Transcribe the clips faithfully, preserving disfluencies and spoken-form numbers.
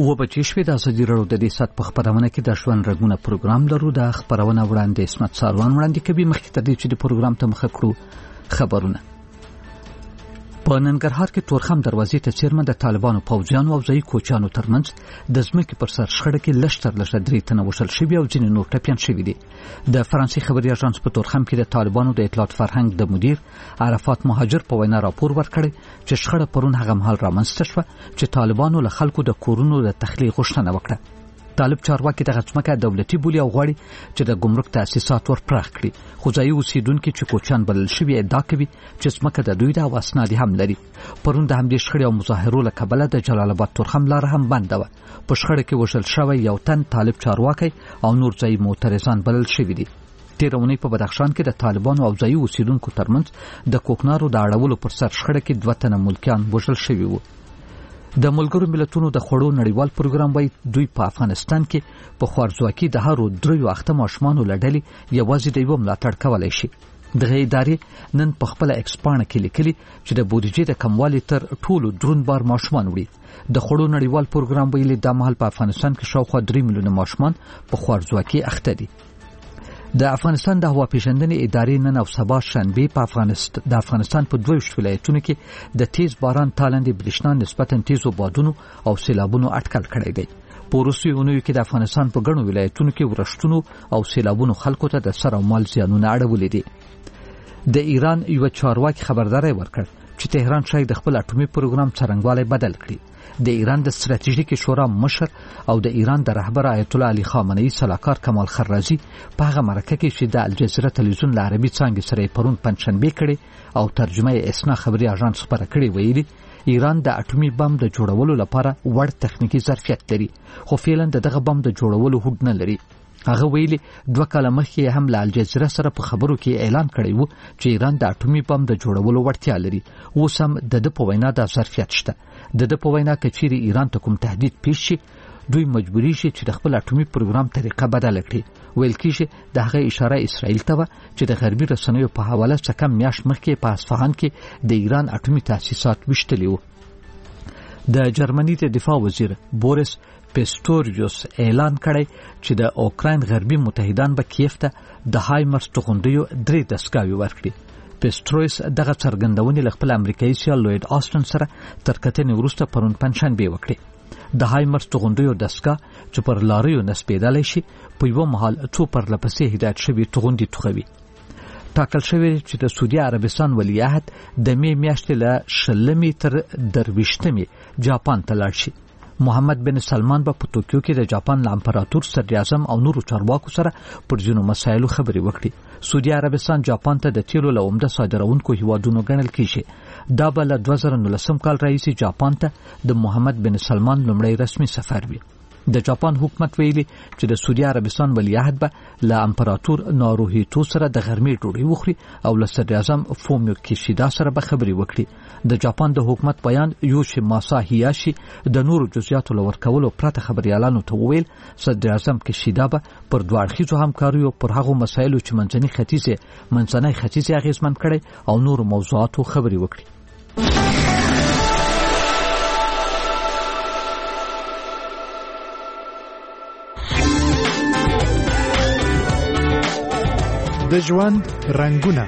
او بچی شوې د ازادي راډیو د دې سات په خبرونه کې د ژوند رنګونه پروګرام درو د خبرونه وړاندې اسمت ساروان وړاندې کوي. مخکې تر دې چې د پروګرام ته مخه کړو خبرونه. په ننګرهار کې تورخم دروازې ته چیرمن د طالبانو پوځیانو او ځایي کوچانو ترمنځ د ځمکې پر سر شخړه کې لشتر لشه درې تنه وشل شوي او ځینې نور ټپیان شوي دي. د فرانسې خبري اژانس په تورخم کې د طالبانو د اطلاعات فرهنګ د مدیر عرفات مهاجر په وینا راپور ورکړی چې شخړه پرون هغه مهال رامنځته شوه چې طالبانو له خلکو د کورونو د تخلیه غوښتنه وکړه. طالب چارواکي دغه ځمکه دولتي بولي او غواړي چې د ګمرک تاسیسات ور پراخ کړي، خو ځایي اوسیدونکي چې کوچیان بلل شوي ادعا کوي چې ځمکه د دوی ده او اسناد هم لري. پرون د همدې شخړې او مظاهرو له کبله د جلال آباد تورخم لاره هم بنده وه. په شخړه کې وژل شوی یو تن طالب چارواکی او نور ځایي معترضان بلل شوي دي. تېره اونۍ په بدخشان کې د طالبانو او ځایي اوسیدونکو ترمنځ د کوکنارو د اړولو پر سر شخړه کې دوه تنه ملکیان وژل شوي وو. د ملګرو ملتونو د خوړو نړیوال پروګرام وايي دوی په افغانستان کې په خوارځواکي د هرو دریو اخته ماشومانو لړلې یوازې د یو ملاتړ کولای شي. دغه ادارې نن په خپل ایکسپانه کې لیکلي چې د بودیجې د کموالي تر ټولو دروند بار ماشومان وړي. د خوړو نړیوال پروګرام ویلي د مهال په افغانستان کې شاوخوا درې میلیونه ماشومان په خوارځواکي اخته دي. د افغانستان د هوا پیژندنې ادارې نن او سبا شنبه په افغانستان د افغانستان په دوه ویشت ولایتونو کې د تیز باران تالندې برېښنا نسبتاً تیزو بادونو او سیلابونو اټکل کړی دی. په وروستیو اونیو کې د افغانستان په ګڼو ولایتونو کې ورښتونو او سیلابونو خلکو ته د سر او مال زیانونه اړولي دي. د ایران یو چارواکي خبرداری ورکړ چې تهران شاید د خپل اټومي پروګرام څرنګوالی بدل کړي. د ایران د ستراتیژیکي شورا مشر او د ایران د رهبر آیت الله علي خامنه‌ای سلاکار کمال خرازي په هغه مرکه کې چې د الجزیره تلویزیون له عربي څانګې سره پرون پنځشنبه کړي او ترجمه یې اسنا خبري اژانس خبره کړې ویلي ایران د اټومي بم د جوړولو لپاره وړ تخنیکی ظرفیت لري، خو فعلا دغه بم د جوړولو هوډ نه لري. هغه ویلي دوه کاله مخکې هم له الجزیره سره په خبرو کې اعلان کړی وو چې ایران د اټومي بم د جوړولو وړتیا لري. اوس هم د ده په وینا د ظرفیت شته. د ده په وینا که چیرې ایران ته کوم تهدید پیښ شي دوی مجبوري شي چې د خپل اټومي پروګرام طریقه بدله کړي. ویل کېږي د هغه اشاره اسرائیل ته وه چې د غربي رسنیو په حواله څه کم میاشت مخکې په اصفهان کې د ایران اټومي تاسیسات ویشتلي وو. د جرمني د دفاع وزیر بوریس پیستوریوس اعلان کړی چې د اوکراین غربي متحدان به کیف ته د هایمرس توغندیو درې دستګاوې ورکړي. پیسترویس دغه څرګندونې له خپل امریکایي سیال لوید آسټن سره تر کتنې وروسته پرون پنځشنبه وکړې. د هایمرس توغندیو دستګاه چې پر لاریو نسبېدلی شي په یوه مهال څو پرله پسې هدایت شوي توغندي توغوي. ټاکل شوی چې د سعودي عربستان ولیعهد د مې میاشتې له شلمې تر درویشتمې جاپان ته لاړ شي. محمد بن سلمان به په توکیو کې د جاپان له امپراتور صدر اعظم او نورو چارواکو سره پر ځینو مسایلو خبرې وکړي. سعودي عربستان جاپان ته د تیلو له عمده صادروونکو هیوادونو ګڼل کېږي. دا به له دوه زره نولسم کال راهیسې جاپان ته د محمد بن سلمان لومړی رسمي سفر وي. د جاپان حکومت ویلي چې د سعودي عربستان ولیعهد به له امپراتور ناروهیتو سره د غرمې ډوډۍ وخوري او له صدر اعظم فومیو کیشیدا سره به خبرې وکړي. د جاپان د حکومت بیان یوشی ماسا هیاشي د نورو جزئیاتو له ورکولو پرته خبريالانو ته وویل صدر اعظم کیشیدا به پر دوه اړخیزو همکاریو پر هغو مسایلو چې منځني ختیځ منځنۍ ختیځ اغیزمن کړي او نورو موضوعاتو خبرې وکړي. د ژوند رنگونه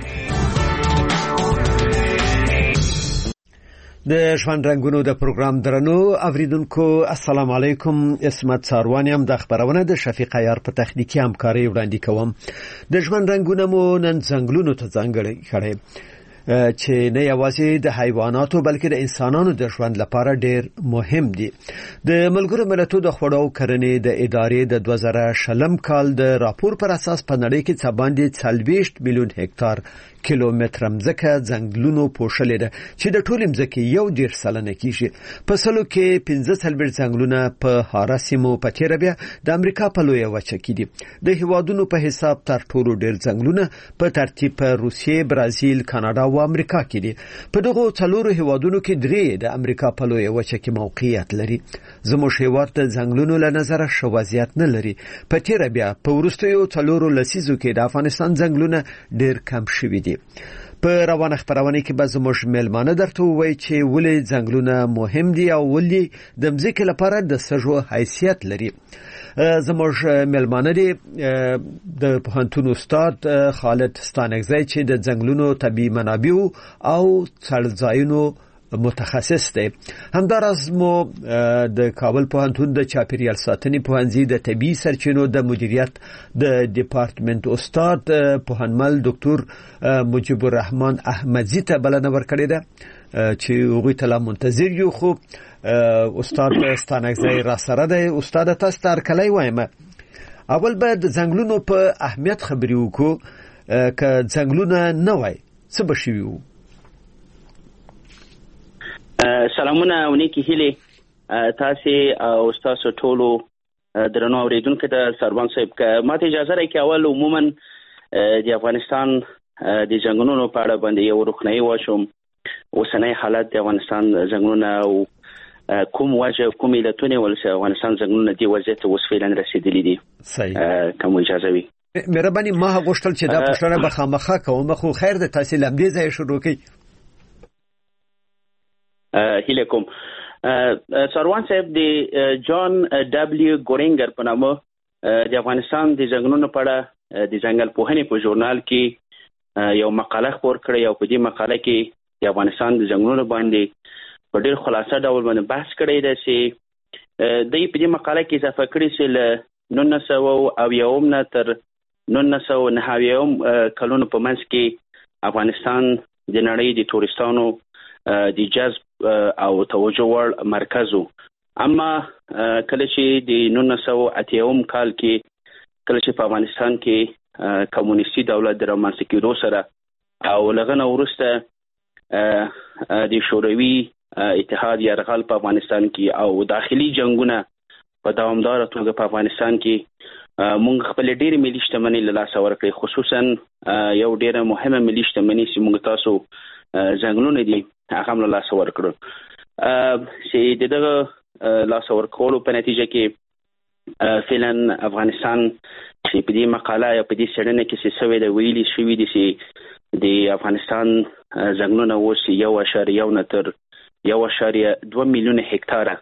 د ژوند رنگونو د پروګرام درنو اوریدونکو السلام علیکم. اسمت ساروانیم د خبرونه د شفیق عیار په تخنیکی همکاري وړاندې کوم. د ژوند رنگونه مو نن څنګهلونو ته ځانګړي کړي چې نه یوازې د حیواناتو بلکې د انسانانو د ژوند لپاره ډېر مهم دي. د ملګرو ملتونو د خوړو او کرنې د ادارې د دوه زره شلم کال د راپور پر اساس په نړۍ کې څه باندې څلوېښت میلیون هکتار کیلومتر مځکه ځنګلونو پوښلې ده چې د ټول مځکې یو ډیر سلنه کیږي. په سلو کې پنځه څلوېښت ځنګلونه په هارا سیمو په تیره بیا د امریکا په لویه وچه کې دي. د هیوادونو په حساب تر ټولو ډیر ځنګلونه په ترتیب په روسیې، برازیل، کاناډا او امریکا کې دي. په دغه څلورو هیوادونو کې درې د امریکا په لویه وچه کې موقعیت لري. زموږ هیواد د ځنګلونو له نظره ښه وضعیت نه لري. په تیره بیا په وروستیو څلورو لسیزو کې د افغانستان ځنګلونه ډیر کم شوي دي. په روانه خبرونه کې به زموږ میلمانه درته وایي چې ولې ځنګلونه مهم دي او ولې د مځکې لپاره د سږو حیثیت لري. زموږ میلمانه دي د پوهنتون استاد خالد ستانکزی چې د ځنګلونو طبي منابع او څړځایونو متخصص دی. همداراز مو د کابل پوهنتون د چاپیریال ساتنې پوهنځي د طبي سرچینو د مدیریت د ډپارټمنټ استاد پوهنمل ډاکټر مجيب الرحمن احمدزي ته بلنه ورکړې ده چې هغه ته لا منتظر یو. خو استاد ستانکزی را سره دی. استاد تاسو تر کله وایم اول به د ځنګلونو په اهمیت خبرې وکړو. ک ځنګلونه نه وای څه بشي وو؟ سلامونه او نیکی هیله تاسو او تاسو ټولو درنو اوریدونکو ته سروان صاحب که ماته اجازه راکړئ اول عموما د افغانستان د ځنګلونو په اړه باندې یو روښنايي واشم. اوسنۍ حالت د افغانستان ځنګلونه او کوم وجه کوم علتونه ولې افغانستان ځنګلونه دی وضعیت اوس فعلا رسیدلي دي. صحیح. کوم اجازه وي مهرباني ما غوښتل چې دا پښتنه به خامخا کوم خو خیر د تاسو لمدې ځای شروع کړئ. هیله کوم سروان صاحب د جان دبلیو ګورینګر په نامه د افغانستان د ځنګلونو په اړه د ځنګل پوهنې په ژورنال کې یو مقاله خپور کړې او په دې مقاله کې د افغانستان د ځنګلونو باندې په ډېر خلاصه ډول باندې بحث کړی دی چې د په دې مقاله کې اضافه کړی چې له نولس سوه اویایم نه تر نولس سوه نهه اویایم کلونو په منځ کې افغانستان د نړۍ د تورستانو د جذب او توجه وړ مرکز و. اما کله چې د نولس سوه اتیا کال کې کله چې په افغانستان کې کمونیستي دولت د رامنځته کېدو سره او لږ نه وروسته د شوروي اتحاد یرغل په افغانستان کې او داخلي جنگونه په دوامداره توګه په افغانستان کې موږ خپل ډېر ملي شتمنۍ له لاسه ورکړې، خصوصا یو ډېره مهمه ملي شتمنۍ چې موږ تاسو ځنګلونه دي هغه له لاسه ورکړو چې د دغه لاسه ورکولو په نتیجه کې فعلا افغانستان چې په دې مقاله یا په دې څېړنه کې څه شوی دی ویلي شوي دي چې د افغانستان ځنګلونه اوس یو اعشاریه یو نه تر یو اعشاریه دوه میلیونه هکتاره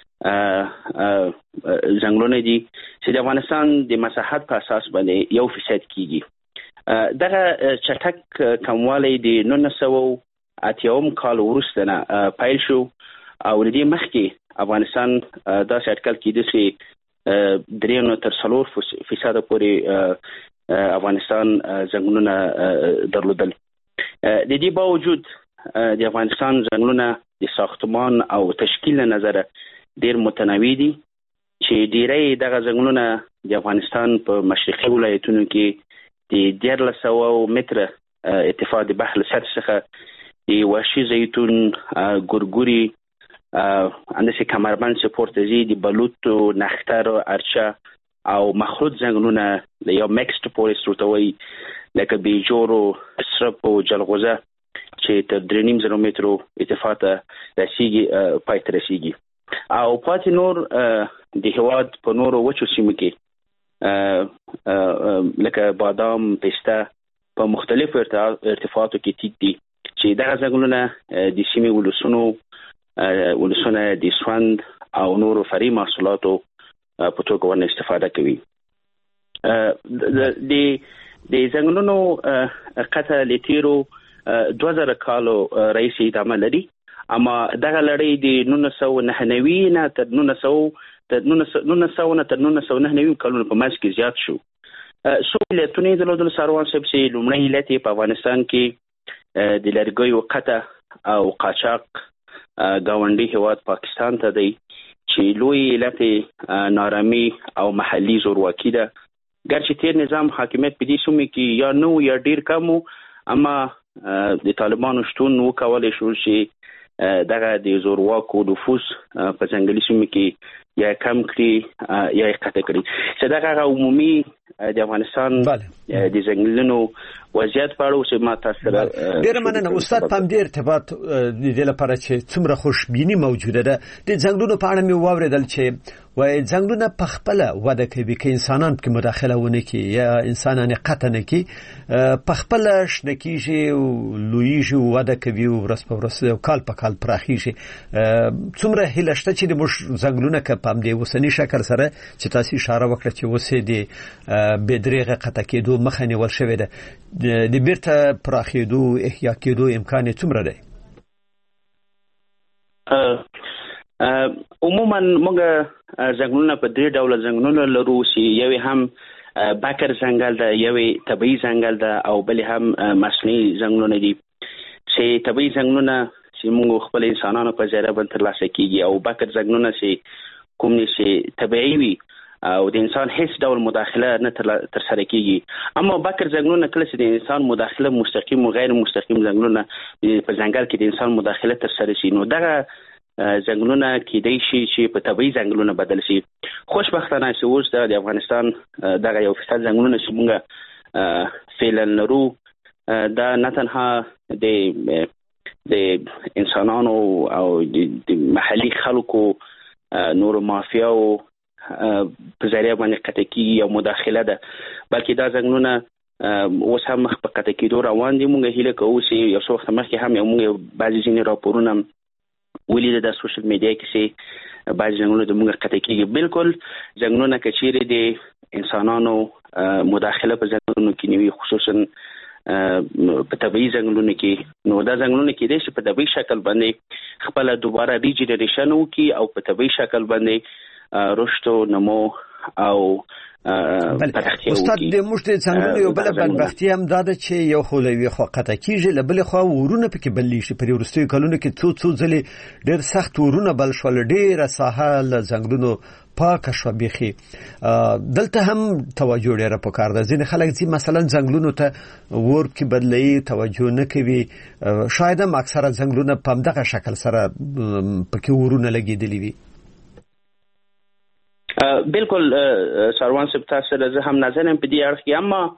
ځنګلونه دي چې د افغانستان د مساحت په اساس باندې یو فیصد کیږي. دغه چټک کموالی د نولس سوه اتیا کال وروسته نه پیل شو او د دې مخکې افغانستان داسې اټکل کېده چې درې نه تر څلور فیصده پورې افغانستان ځنګلونه درلودل. د دې باوجود د افغانستان ځنګلونه د ساختمان او تشکیل نظره ډېر متنوع دي چې ډېری دغه ځنګلونه د افغانستان په مشرقي ولایتونو کې د دیارلس سوه متره ارتفاع د بحر له سطح څخه د وحشي زیتون، ګورګوري، انداسې کمربند سپورت ځي د بلوط، نختر، ارچه او مخلوط ځنګلونه یو میکسډ فورست ورته وایي لکه بیجورو، سرپ او جلغوزه چې تر درې نیم زره مترو ارتفاع ته رسیږي پای ته رسیږي. او پاتې نور د هېواد په نورو وچو سیمو کې لکه بادام، پسته په مختلفو ارتفاعاتو کې ټیټ دي چې دغه ځنګلونه د سیمې ولسونو ولسونه د سوند او نورو فرعي محصولاتو په توګه ورنه استفاده کوي. د د ځنګلونو قطع له تیرو دوه زره کالو رئیس ادامه لري، اما دغه لړۍ د نولس سوه نهه نوي نه تر نولس سوه تر نولس سوه نه تر نولس سوه نهه نوي کلونو په منځ کې زیات شو. څو علتونه یې درلودل سروان صاحب چې لومړی علت یې په افغانستان کې د لرګیو قطع او قاچاق ګاونډي هېواد پاکستان ته دی چې لوی علت نارامي او محلي زورواکي ده. ګرچې تیر نظام حاکمیت په دې سیمو کې یا نو یا ډېر کم و، اما د طالبانو شتون وکولی شو چې دغه د زورواکو نفوذ په ځنګلي سیمو کې یا کم کړي یا قطع کړي چې دا هغه عمومي د افغانستان د ځنګلونو وضعیت په اړه چې ما تاسو سره ډیر مننه استاد په دې ارتباط د دې لپاره چې څومره خوشبيني موجوده ده د ځنګلونو په اړه مې واوریدل چې وای ځنګلونه په خپل وده کوي کې انسانان په مداخله ونه کوي یا انسانان قطع نه کوي په خپل شنه کیږي او لویږي وده کوي او ورځ په ورځ او کال په کال پراخیږي څومره هیله شته چې د موږ ځنګلونه کې په دې وسنی شکل سره چې تاسو اشاره وکړه چې وسې د بدرېغه قطع کېدو مخه نیول شوې ده د بیرته پراخېدو احیا کېدو امکان څومره دی عموما موږ ځنګلونه په درې ډول ځنګلونه لرو چې یو هم باکر ځنګل ده یو طبيعي ځنګل ده او بل هم مصنوعي ځنګلونه دي چې طبيعي ځنګلونه چې موږ خپل انسانانو په ذریعہ باندې ترلاسه کیږي او باکر ځنګلونه چې کوم چې طبيعي وي او د انسان هیڅ ډول مداخله نه تر سره کیږي اما باکر ځنګلونه کله چې د انسان مداخله مستقیم او غیر مستقیم ځنګلونه په ځنګل کې د انسان مداخله تر سره شي نو دغه ځنګلونه کې د شي چې په طبيعي ځنګلونه بدل شي خوشبختانه چې اوس د افغانستان دغه یو فیصد ځنګلونه چې موږ فعلا لرو دا نه تنها د د انسانانو او د محلي خلکو نور مافیاو په ذریعہ باندې قطع کیږي او مداخله ده بلکې دا ځنګلونه اوس هم مخ په قطع کېدو روان دي موږ هیله کوو چې یو څو وخت مخکې هم موږ بعضې ځینې راپورونه ولیدل د سوشل میډیا کې چې بعضې ځنګلونه د موږ قطع کېږي بالکل ځنګلونه که چیرې د انسانانو مداخله په ځنګلونو کې نه وي خصوصا په طبيعي ځنګلونو کې نو دا ځنګلونه کېدای شي په طبيعي شکل باندې خپل دوباره ریجنریشن وکړي او په طبيعي شکل باندې رشد او نمو او استاد د موږ د څنګه یو بل بدبختی هم دا ده چې یو خولوي خو قطع کیږي لبل خو ورونه پکې بللی شي په ورستیو کلونو کې څو څو ځلې ډېر سخت ورونه بل شول ډېر ساحل ځنګلونو پاک شو بيخي دلته هم توجه ډېر پکار ده ځینې خلک چې مثلا ځنګلونو ته ور کې بدلی توجه نه کوي شاید هم اکثره ځنګلونه په دغه شکل سره پکې ورونه لګیدلی وي بالکل سروان صاحب تاسو سره زه هم نظر هم په دې اړه کې اما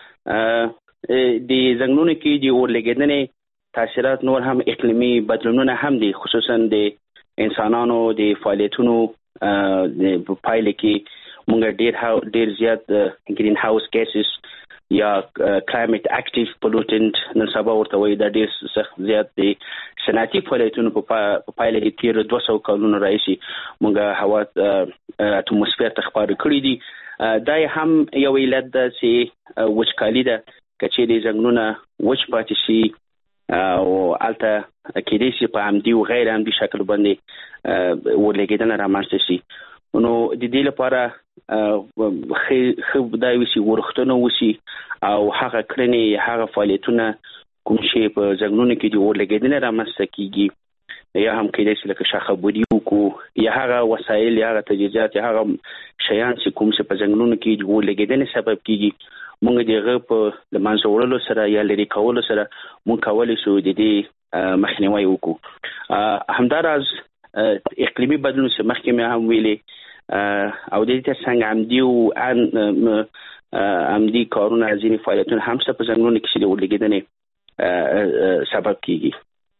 د ځنګلونو کې د اورلګیدنې تاثیرات نور هم اقلیمي بدلونونه هم دي خصوصا د انسانانو د فعالیتونو په پایله کې موږ ډېر ډېر زیات ګرین هاوس ګیسز یا کلایمټ اکټیو پولوټنټ نن سبا ورته وایي دا ډېر سخت زیات دي صنعتي فعالیتونو په پایله کې تیر دوه سوه کلونو راځي موږ هوا اتموسفیر ته خپاره کړی دي دا هم یو علت ده چې وچکالي ده کچې د ځنګلونه وچ پاتې شي او الته کېدای شي په عمدي او غیر عمدي شکل باندې ورلګیدنه رامنځته شي نو د دې لپاره خو دا وسی ورختنه وسی او هغه کړنې هغه فعالیتونه کوم شي په ځنګلونو کې د اورلګیدنې رامنځته کیږي یا هم کېدای شي لکه شاخبودي وکړو یا هغه وسایل یا هغه تجهیزات یا هغه شیان چې کوم څه په ځنګلونو کې د اورلګیدنې سبب کیږي موږ دغه په د منځوړلو سره یا لري کولو سره موږ کولای شو د دې مخنیوي وکړو همداراز اقلیمي بدلون چې مخکې مې هم ویلي او د دې څنګه عمدي او عمدي کارونه ځینې فعالیتونه هم څه په ځنګلونو کې د اورلګیدنې سبب کیږي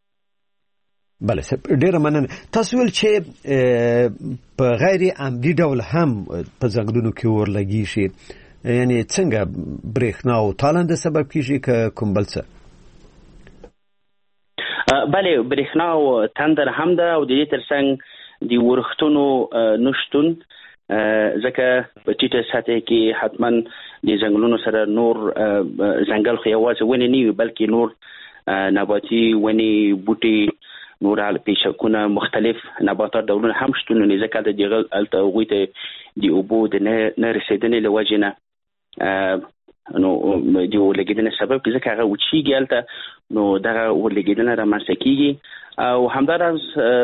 بله ډیره مننه تاسو ول چې په غیر عمدي ډول هم په ځنګلونو کې اورلګي شي یعنی څنګه برېښنا او تالنده سبب کیږي که کوم بل څه بله برېښنا او تندر هم ده او د دې ترڅنګ د ورښتونو نشتون ځکه په ټیټه سطح کې حتما د ځنګلونو سره نور ځنګل خو یوازې ونې نه وي بلکې نور نباتي ونې بوټي نور پیشکونه مختلف نباتات ډولونه هم شتون لري ځکه د دغه الته هغوی ته د اوبو د نه رسیدنې له وجې نه نو د اورلګیدنې سبب کې ځکه هغه وچیږي هلته نو دغه اورلګیدنه رامنځته کیږي او همداراز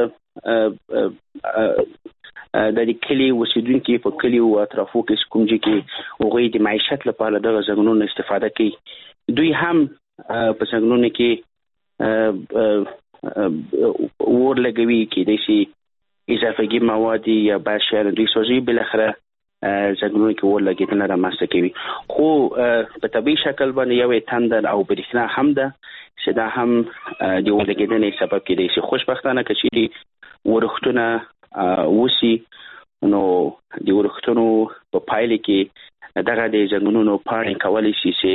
د دې کلي اوسیدونکي په کلي او اطرافو کې کوم چې هغوی د معیشت لپاره دغه ځنګلونو استفاده کوي دوی هم په ځنګلونو کې اور لګوي کېدای شي اضافي مواد یا باشیان دوی سوزي بل اخره ځنګلونو کې ورلګیدل رامنځته کوي. خو په طبيعي شکل باندې یو تندر او برېښنا هم ده چې دا هم د ورلګیدنې سبب کېدای شي. خوشبختانه کچېري ورښتونه وسی نو د ورښتونو په پایله کې دغه د ځنګلونو پاڼې کولی شي چې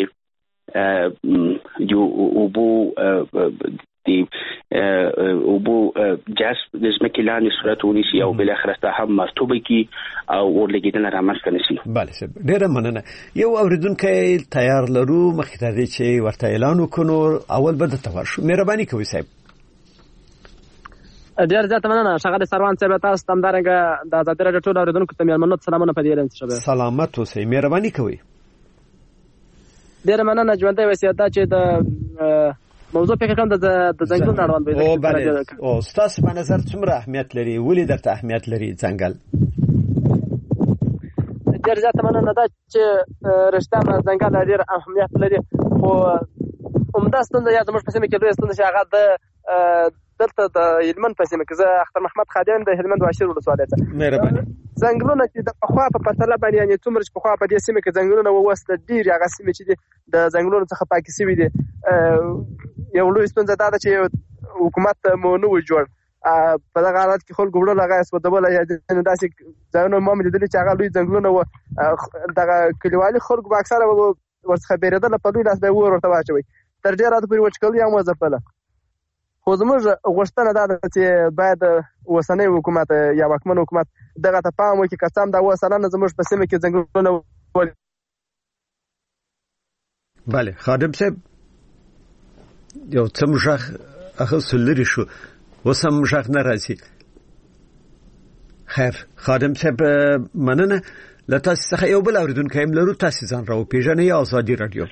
د اوبو د اوبو جذب د ځمکې لاندې صورت ونیسي او بل اخره هم مرطوبه کی او ورلګیدنه رامنځته نشي. بله صاحب ډیره مننه. یو اوریدونکو تیار لرو مخکې ته چې ورته اعلان وکړو اول به د تور شو. مهرباني کوئ صاحب. ډیر زیات مننه شغله سروان صاحب تاسو تم درنګ د آزاد راډیو ټول اوریدونکو ته مېلمنو سلامونه په دې اړه شوه. سلامت اوسئ. مهرباني کوئ. ډیر مننه ژوندۍ وصیت دا چې د موضوع په کوم د ځنګلونو اړوند دی. او بله او تاسو په نظر څومره اهمیت لري؟ ولې درته اهمیت لري ځنګل؟ ډیر زیات مننه دا چې رښتیا ځنګل ډیر اهمیت لري. خو همدا ستونزه یا زموږ په سیمه کې لویه ستونزه چې هغه د دلته د هلمند په سیمه کې زه اختر محمد خادم د هلمند واشیر ولسوالۍ ته مهرباني. ځنګلونه چې د پخوا په پرتله باندې یعنې څومره چې پخوا په دې سیمه کې ځنګلونه ووسته ډېر هغه سیمې چې دي د ځنګلونو څخه پاکې شوي دي. یو لوی ستونزه دا ده چې حکومت مو نه و جوړ. په دغه حالت کې خلکو وړل هغه سودبله یا داسې ځایونه ما مې لیدلي چې هغه لوی ځنګلونه وو. دغه کلیوالي خلکو به اکثره ورڅخه بیرېدله په لوی لاس به یې اور ورته واچوئ تر ډېره حده پورې وچکالي هم وځپله. خو زموږ غوښتنه دا ده چې باید اوسنی حکومت یا واکمن حکومت دغه ته پام وکړي که څه هم دا اووه سلنه زموږ په سیمه کې ځنګلونه. بله خادم صاحب یو څه مشخ اخص لري شو اوس هم مشخ نه راځي. خیر خادم صاحب مننه. له تاسو څخه یو بل اوریدونکی هم لرو. تاسو ځان راوپېژنئ. آزادي راډیو.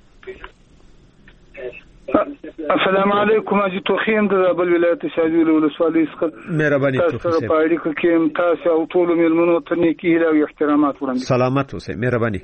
السلام علیکم. اجي توخیم د بل ولایت شاجوی ولسوالۍ څخه مهرباني تاسو په اړیکه کې تاسو او ټول مېلمنو ته نیکی او احترامات وړاندې. سلامت اوسئ. مهرباني.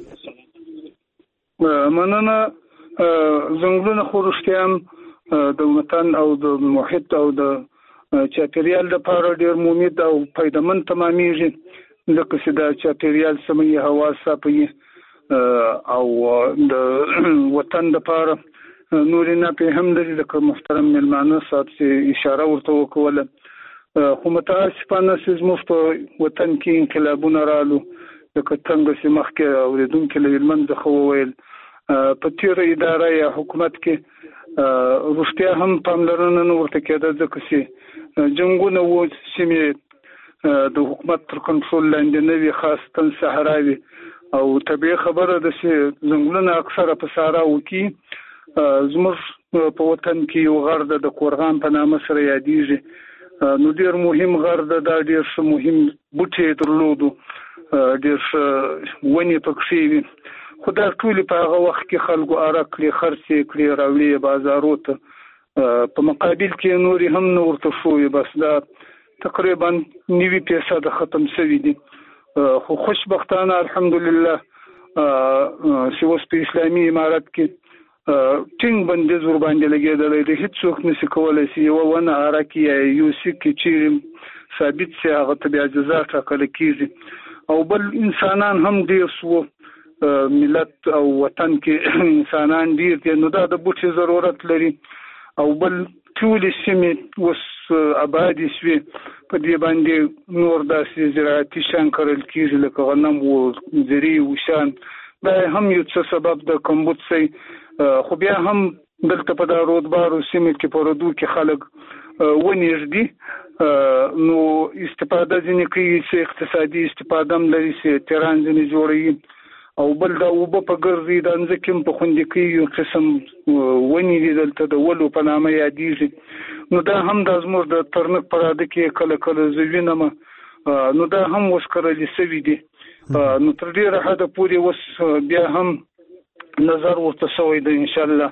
مننه. ځنګلونه خو رښتیا هم د وطن او د محیط او د چاپیریال لپاره ډېر مفید او فایدمن تمامېږي ځکه چې د چاپیریال سمې هوا صافوي او د وطن لپاره نورې ناپې هم لري. لکه محترم مېلمانه صاحب چې اشاره ورته وکوله. خو متاسفانه چې زموږ په وطن کې انقلابونه رالو لکه څنګه چې مخکې اورېدونکي له هلمند څخه وویل په تېره اداره یا حکومت کې رښتیا هم پاملرنه نه ورته کېده ځکه چې جنګونه وو سیمې د حکومت تر کنټرول لاندې نه وي خاصتا صحراوي او طبیعي خبره ده چې ځنګلونه اکثره په صحراو کې زموږ په وطن کې یو غر ده د کورغان په نامه سره یادېږي. نو ډېر مهم غر ده. دا ډېر ښه مهم بوټي درلودو ډېر ښه ونې پکښې وي. خو دا ټولې په هغه وخت کې خلکو اره کړې خرڅې کړې راوړې بازارو ته په مقابل کې نورې هم نه ورته شوې. بس دا تقریبا نوي فیصده ختم شوي دي. خو خوشبختانه الحمدلله چې اوس په اسلامي امارت کې ټینګ بندیز ور باندې لګېدلی دی. هېڅوک نشي کولی چې یوه ونه اره کړي یا یو څه کې چیرې ثابت شي هغه ته بیا جزا ټاکله کېږي. او بل انسانان هم ډېر شو ملت او وطن کې انسانان ډېر دي نو دا د بوټي ضرورت لري. او بل ټولې سیمې اوس آبادې شوې په دې باندې نور داسې زراعتي شیان کرل کېږي لکه غنم و زرې وشان. دا هم یو څه سبب د کمبود شي. خو بیا هم دلته په دا رودبارو سیمې کې په رودو کې خلک ونې ږدي نو استفاده ځینې کوي چې اقتصادي استفاده هم لري چې تیران ځینې جوړوي. او بل دا اوبه په ګرځي د ځمکې هم په خوندي کوي یو قسم ونې دي دلته د ولو په نامه یادېږي. نو دا هم د زموږ د ترنک په راده کې کله کله زه وینم نو دا هم اوس کرلي شوي دي. نو تر ډېره حده پورې اوس بیا هم نظر ورته شوی دی انشاءالله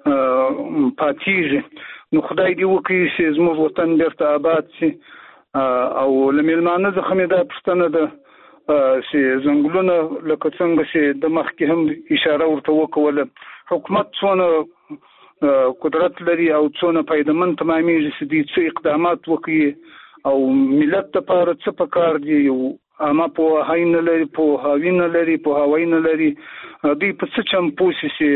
پاتېږي. نو خدای دې وکړي چې زموږ وطن بیرته آباد شي. او له مېلمانه څخه مې دا پوښتنه ده چې ځنګلونه لکه څنګه چې د مخکې هم اشاره ورته وکوله حکومت څونه قدرت لري او څونه فایدمن تمامېږي چې دوی څه اقدامات وکړي او ملت لپاره څه پکار دي اما په هاین لري په هاوین لري په هاوین لري دوی په څه چم پوسي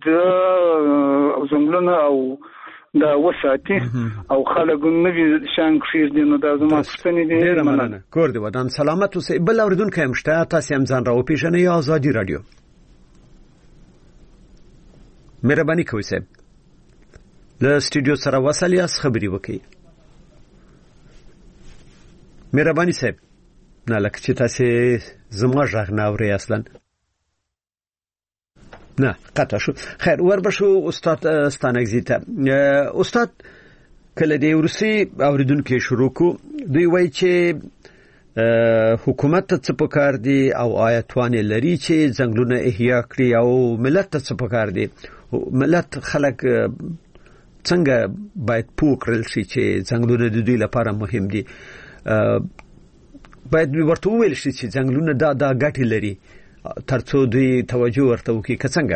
د زنګلونه او دا وساتي او خلک نوی شان خیر دي نو دا زما پښتنې دي ډیره مننه کور دی ودان سلامت اوسئ بل اوریدونکو هم شته تاسو هم ځان راو پیژنئ آزادي رادیو مهرباني کوئ صاحب له سټوډیو سره وصل یاست خبري وکړئ مهرباني صاحب نه لکه چې تاسو زما غږ نه اورئ اصلا نه قطع شو خیر وربشو استاد ستانګزیته استاد کله دی ورسی اوریدونکو شروع کو دوی وایي چې حکومت ته څه پکار دي او آیتوان لري چې ځنګلونه احیا کړي او ملت ته څه پکار دي ملت خلک څنګه باید پوکرل شي چې ځنګلونه د دوی لپاره مهم دي باید ورته ویل شي چې ځنګلونه دا دا ګټې لري ترڅو دوی توجه ورته وکړي که څنګه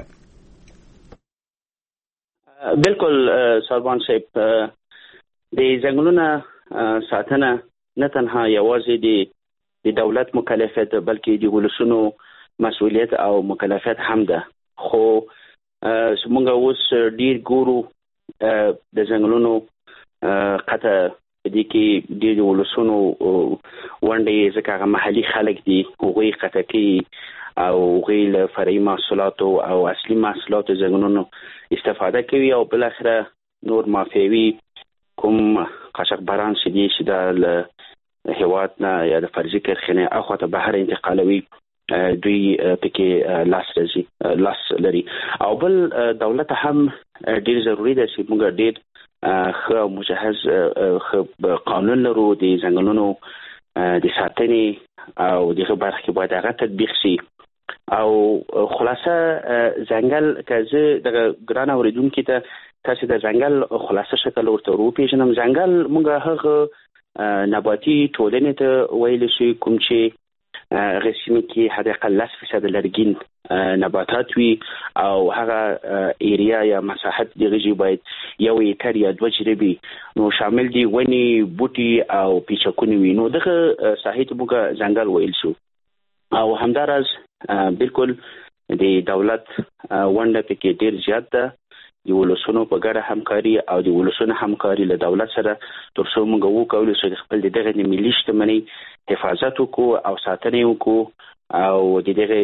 بالکل سروان صاحب د ځنګلونه ساتنه نه تنها یوازې د دولت مکلفیت بلکې د ولسونو مسؤلیت او مکلفیت هم ده خو موږ اوس ډیر ګورو د ځنګلونو قطع دي کې د ولسونو ونډه ځکه هغه محلي خلک دي هغوی قطع کوي او غیل فرعي محصولات او اصلي محصولات ځنګلونو استفاده کوي او بل اخره نور مافیوي کوم قاچاقبران چې دي چې د هیواد نه یا د فرضي کرخنه اخواته بهر انتقالوي دوی پکې لاس لري لاس لري او بل دولت هم ډیر ضروری ده چې موږ ډیر خو مجهز خو قانون لرو د ځنګلونو د ساتنې او دغه برخه کې باید هغه تطبیق شي او خلاصه ځنګل کزه د ګران اوریدونکو ته تاسو د ځنګل خلاصه شکل ورته وروپیژنم ځنګل موږ هغه نباتي ټولنې ته ویل شي کوم چې رسمي کې حداقل لس فیصد لرګین نباتات وي او هغه ایریا یا مساحت دغه باید یو ایکر یا دوه جریبي نو شامل دي ونی بوټي او پیچکونی وي نو دغه ساحه ته موږ ځنګل ویل شو او همدارس بالکل د دولت ونډه پکې ډیر زیات ده د ولسونو په ګډه همکاري او د ولسونو همکاري له دولت سره ترڅو موږ وکولای شو خپل دغه ملي شتمنۍ حفاظت وکړو او ساتنه وکړو او د دغه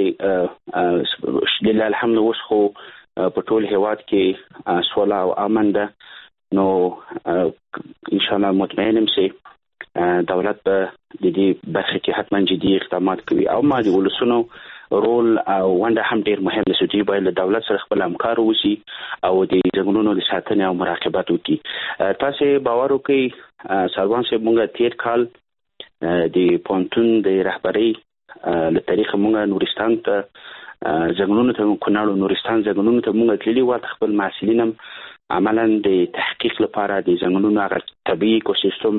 لله الحمد اوس خو په ټول هیواد کې سوله او امن ده نو ان شاء الله مطمئنم چې دولت به د دې برخه کې حتما جدي اقدامات کوي او ما د ولسونو رول او ونډه هم ډیر مهم ده چې باید له دولت سره خپل همکار وشي او د ځنګلونو د ساتنې او مراقبت وکړي تاسو باور وکړئ سروان صاحب موږ تیر کال د پونتون د رهبری له طریقه موږ نورستان ته ځنګلونو ته کونړ نورستان ځنګلونو ته موږ تللی و خپل مسؤلینم عملاً د تحقیق لپاره د ځنګلونو هغه طبيعي ایکوسیستم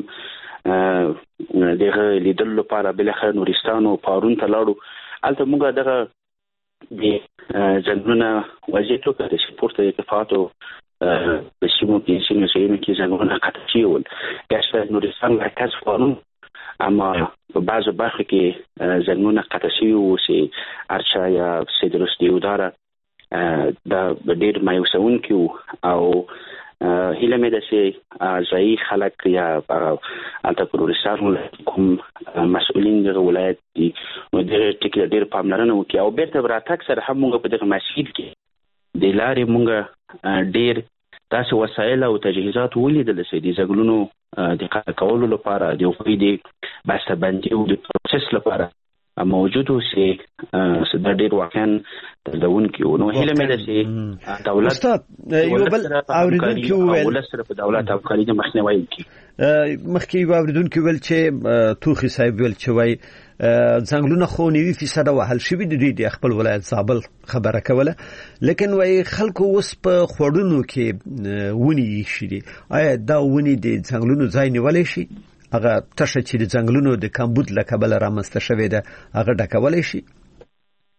دغه لیدل لپاره بل خیر نورستان او پارون ته لاړو البته موږ دغه د ځنګلونو وضعیت او د سپورت د اتفاقاتو په سیمو کې سیمو کې ځنګلونه قطع شول ګاشته نورستان مرکز فارون اما په بعضو برخو کې ځنګلونه قطع شوي وو چې ارچا یا سیدروس دیوداره دا ډېر مایوسونکي وو او هیله مې ده چې ځایي خلک یا هلته په نورستان کوم مسؤلین دغه ولایت دي نو دغه ټکي ډېر پاملرنه وکړي او بېرته به راتګ سره هم موږ په دغه مسجد کې د لارې موږ ډېر داسې وسایل او تجهیزات ولیدل چې د ځنګلونو د قطع کولو لپاره د هغوی د بسته‌بندي او د پروسس لپاره موجود و چې دا ډېر واقعا دردونکي و نو هیله مې ده چې دولت استاد یو بل اوریدونکي وویل ولس سره په دولت همکاري د مخنیوي وکړي مخکې یو اوریدونکي ویل چې توخي صاحب ویل چې وایي ځنګلونه خو نوي فیصد وهل شوي د دوی د خپل ولایت زابل خبره کوله لیکن وایي خلکو اوس په خوړونو کې ونی شي دي آیا دا ونی د ځنګلونو ځای نیولای شي هغه تشه چې د ځنګلونو د کمبود له کبله رامنځته شوې ده هغه ډکولی شي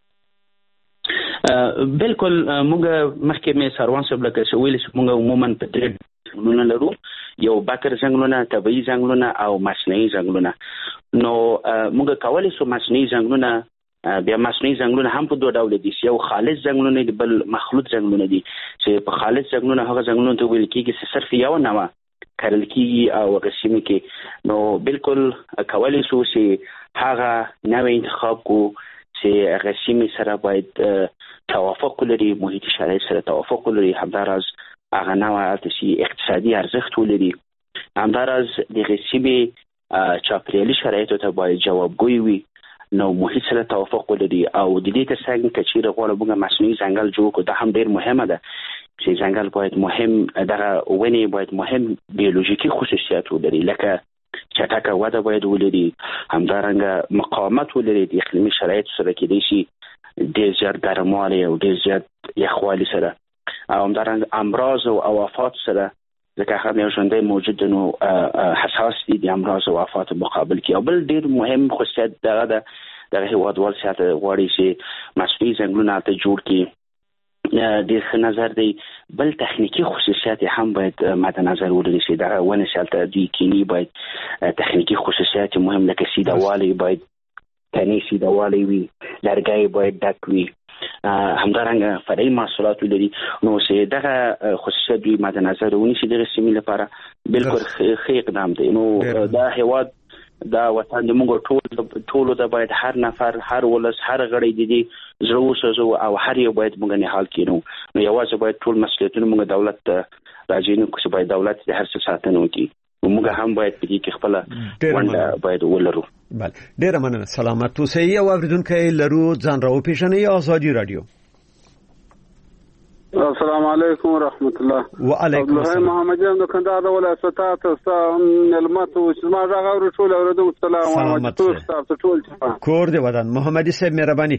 بالکل موږ مخکې مې سروان صاحب لکه چې ویل چې موږ عموما په دې ځنګلونه لرو، یو بکر ځنګلونه، طبيعي ځنګلونه او مصنوعي ځنګلونه. نو موږ کولای شو مصنوعي ځنګلونه بیا مصنوعي ځنګلونه هم په دوه ډول دي، یو خالص ځنګلونه دي، بل مخلوط ځنګلونه دي. چې په خالص ځنګلونه هغه ځنګلونه ته ویل کېږي چې صرف یو نوع کرل کېږي او غسیمه کې. نو بالکل کولای شو چې هغه نوې انتخاب کو چې غسیمه سره باید توافق لري، محیط شرایط سره توافق لري، همداراز هغه نوع چې اقتصادي ارزښت ولري، همداراز د غسیمه چاپیریالي شرایطو ته باید جوابګوی وي، نو محیط سره توافق ولري. او د دې ترڅنګ کچې غواړو موږ مصنوعي ځنګل جوړ کړو. دا هم ډیر مهمه ده چې ځنګل باید مهم دغه ونې باید مهم بیولوژیکي خصوصیات ولري، لکه چټکه وده باید ولري، همدارنګه مقاومت ولري د اقلیمي شرایطو سره کېدای شي ډېر زیات ګرموالی او ډېر زیات یخوالي سره، او همدارنګه امراض او آفات سره، ځکه هغه یو ژوندی موجود نو حساس دي د امراض او آفات مقابل کې. او بل ډېر مهم خصوصیت دغه ده دغه هیوادوال سیاته غواړي چې مصنوعي ځنګلونه ته جوړ کړي. د ښه نظر دی بل تخنیکی خصوصیات هم باید مد نظر ولري چې دغه ونه سالته د کینی باید تخنیکی خصوصیات مهم لکه سیدوالی باید تنی سیدوالی وي، لرګي باید ډک وي، همدارنګه فرعي محصولات لري. نو چې دغه خصوصیات دوی مد نظر ونیسي دغه سیمې لپاره بالکل ښه اقدام دی. نو دا هیواد دا وطن د موږ ټول ټول د باید هر نفر هر ولس هر غړی د دې زړه وسوځو او هر یو باید موږ نه حال کینو. نو یوازې باید ټول مسؤلیتونه موږ دولت ته راځینو چې باید دولت د هر څه ساتنه وکړي، موږ هم باید په دې کې خپل ونډه باید ولرو. بله ډیره مننه، سلامت اوسئ. او اوریدونکو لرو ځان راو پیژنئ. آزادي رادیو. السلام علیکم ورحمت الله. وعلیکم السلام. محمد جان د کندهار ولایت تاسو ته ملمت او ما راغور ټول اوریدو. السلام علیکم تاسو ټول کور دی ودان. محمدي صاحب مهرباني.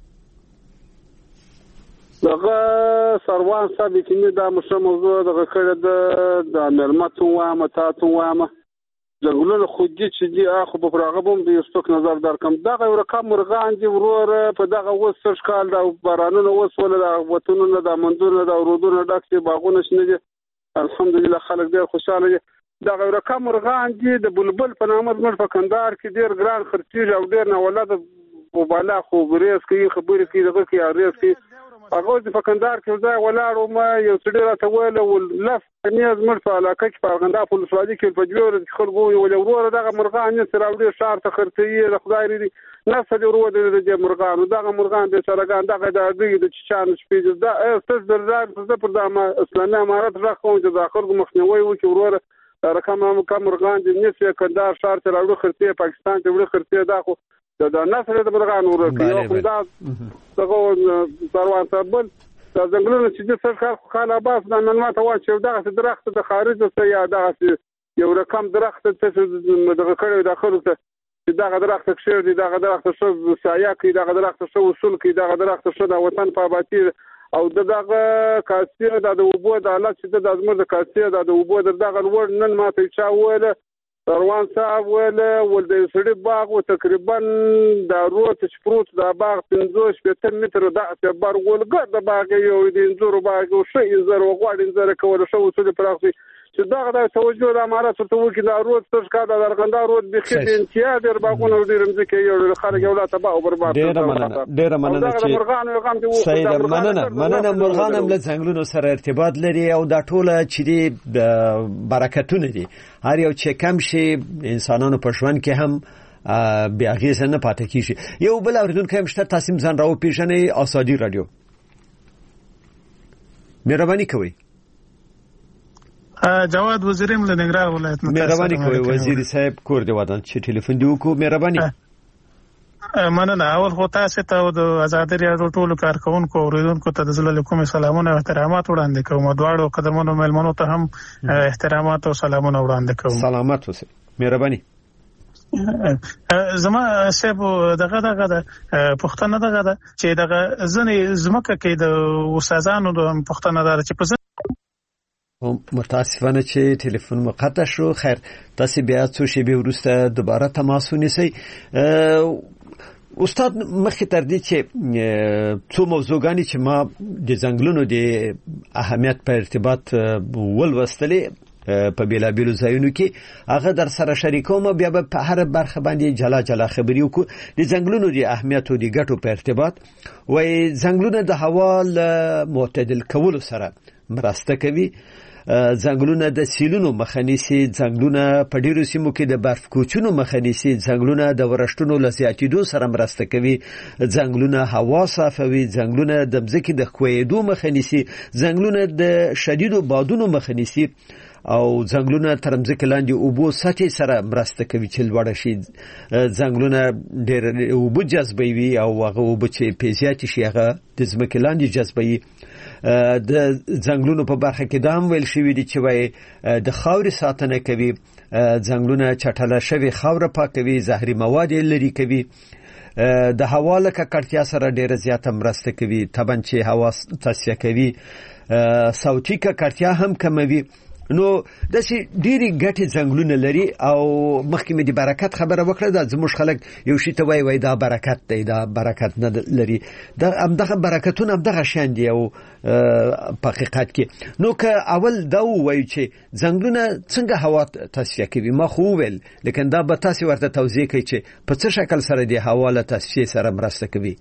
دغه سروان صاحب چې دا مشه موضوع دغه کړه د د ملمت او ما تاسو وامه ځنګلونه خودي چې دی اخو په پرغبوم د یوستوک نظر درکم. دغه یو رقم مرغان دی ورور په دغه وسش کال دا بارانونه وسول دا وطنونه دا منځونه دا ورودونه ډاکسي باغونه شنه دي. الحمدلله خلک ډیر خوشاله دي. دغه رقم مرغان دی د بلبل په نامه د په کندهار کې ډیر ګران خرچیږي او ډیر نه ولادت او بالا خو بریس کوي خبرې کوي دغه کې اړیس کوي. هغه د کندهار کې ځای ولاړو ما یو څه ډیر ته ویل ول لف نیاز مرته علاقه کې په غندا په سوادي کې په جوړ خلکو یو ورور دغه مرغان نه سره وړي شهر ته خرڅي د خدای لري نفس د ورور د مرغان دغه مرغان د سرګان دغه د اړګي د چشان شپې دا استاذ درځه په پر د اسلامي امارات راخوم چې داخل مخنیوي وکي ورور رقم کم مرغان د نسې کندهار شهر ته راوړي خرڅي پاکستان ته وړي خرڅي دا خو دا نسل د مرغان ورکه یو کوم دا دغه سروان صاحب دا ځنګلونه چې د سرکار خاله باس د نن ماته وا چې دغه درخت د خارج څخه یا دغه یو رقم درخت ته دغه کړي داخله ته چې دغه درخت کښې دی دغه درخت شو سایه کې دغه درخت شو وصول کې دغه درخت شو د وطن په آبادی او دغه کاسيه د وبو د حالت چې د ازمر د کاسيه د وبو دغه ور نن ماته چا وله روان صاحب ولا ول د سړي باغ او تقریبا د روت شپروت د باغ پنځوس شپږ متر د بار ولګ د باغ یو د انځور باغ او شي انځور غوړ انځور کول شو څه د پراخي چې دا د توجه د امارات ته وکړي د روت څه کا د درغندار روت به خې انتیا د باغونو د رمزکه یو خلک یو لا تبا او برباد ډیر مننه ډیر مننه چې مرغان غم دی سید مننه مننه مرغان هم له ځنګلونو سره ارتباط لري او دا ټوله چې دی د برکتونه دي هر یو چې کم شي انسانانو په ژوند کې هم بیا غیزه نه پاتې کیږي. یو بل اوریدونکو هم شته تاسو ځان راو پیژنئ. آزادي رادیو مهرباني کوئ. جواد وزیریم له ننګرهار ولایت نه. مهرباني کوئ وزیر صاحب کور دی ودان چې ټلیفون دی وکړو. مهرباني مننه. اول خو تاسو ته د آزادي رادیو ټولو کارکونکو او اوریدونکو ته د زړه کوم سلامونه او احترامات وړاندې کوم. دواړو قدمونو مېلمنو ته هم احترامات او سلامونه وړاندې کوم. سلامت اوسئ. مهرباني. زما سیب دغه دغه د پښتنه دغه د چې دغه ځنې زمکه کې د استادانو د پښتنه دار چې په متاسفانه چې ټلیفون مقطع شو. خیر تاسو بیا څو شی به ورسته دوباره تماس ونیسئ. استاد مخکې تر دې چې څو موضوعګانې چې ما د ځنګلونو د اهمیت په ارتباط ولوستلې په بیلابیلو ځایونو کې هغه در سره شریکوم، بیا به په هر برخه باندې جلا جلا خبرې وکړو. د ځنګلونو د اهمیت او د ګټو په ارتباط وای ځنګلونه د هوا له معتدل کولو سره مرسته کوي، ځنګلونه د سیلونو مخه نیسي، ځنګلونه په ډیرو سیمو کې د برف کوچونو مخه نیسي، ځنګلونه د ورښتونو له زیاتېدو سره مرسته کوي، ځنګلونه هوا صافوي، ځنګلونه د ځمکې د ښویېدو مخه نیسي، ځنګلونه د شدیدو بادونو مخه نیسي او ځنګلونه تر ځمکې لاندې اوبو سطحې سره مرسته کوي چې لوړه شي. ځنګلونه ډېر اوبه جذبوي او هغه اوبه چې په زیاتې شي هغه د ځمکې لاندې جذبوي. د ځنګلونو په برخه کې دا هم ویل شوي دي چې وایي د خاورې ساتنه کوي، ځنګلونه چټله شوې خاوره پاکوي، زهري مواد یې لرې کوي، د هوا له ککړتیا سره ډېره زیاته مرسته کوي، طبعا چې هوا تصفیه کوي، صوتي ککړتیا هم کموي. نو داسې ډېرې ګټې ځنګلونه لري. او مخکې مې د برکت خبره وکړه، دا زموږ خلک یو شي ته وایي وایي دا برکت دی، دا برکت نه لري. دا همدغه برکتونه همدغه شیان دي او په حقیقت کې. نو که اول دا ووایو چې ځنګلونه څنګه هوا تصفیه کوي، ما خو وویل، لیکن دا به تاسې ورته توضیح کوي چې په څه شکل سره د هوا له تصفیې سره مرسته کوي.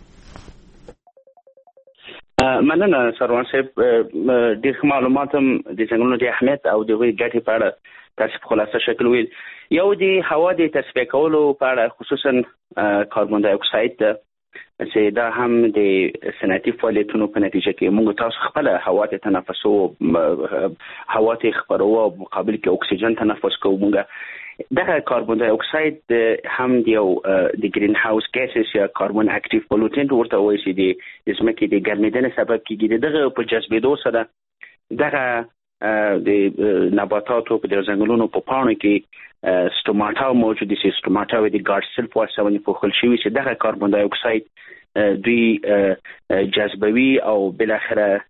مننه سروان صاحب، ډېر معلومات هم د ځنګلونو د اهمیت او د هغوی ګټې په اړه تاسو په خلاصه شکل ویل. یو د هوا د تصفیه کولو په اړه خصوصا کاربن دای اکساید ده چې دا هم د صنعتي فعالیتونو په نتیجه کې موږ تاسو خپل هوا ته تنفسو، هوا ته خپرو او مقابل کې اکسیجن تنفس کوو. موږ دغه کاربن دای اکساید هم یو د گرین هاوس ګیسز یا کاربن اکټیو پولوټنټ ورته وایي چې د ځمکې د ګرمېدنې سبب کیږي. دغه په جذبېدو سره دغه د نباتاتو په ځنګلونو په پاڼو کې سټوماټا موجود دي، سټوماټا د ګارډ سیل په واسطه باندې پوښل شوي چې دغه کاربن دای اکساید دوی جذبوي او بالاخره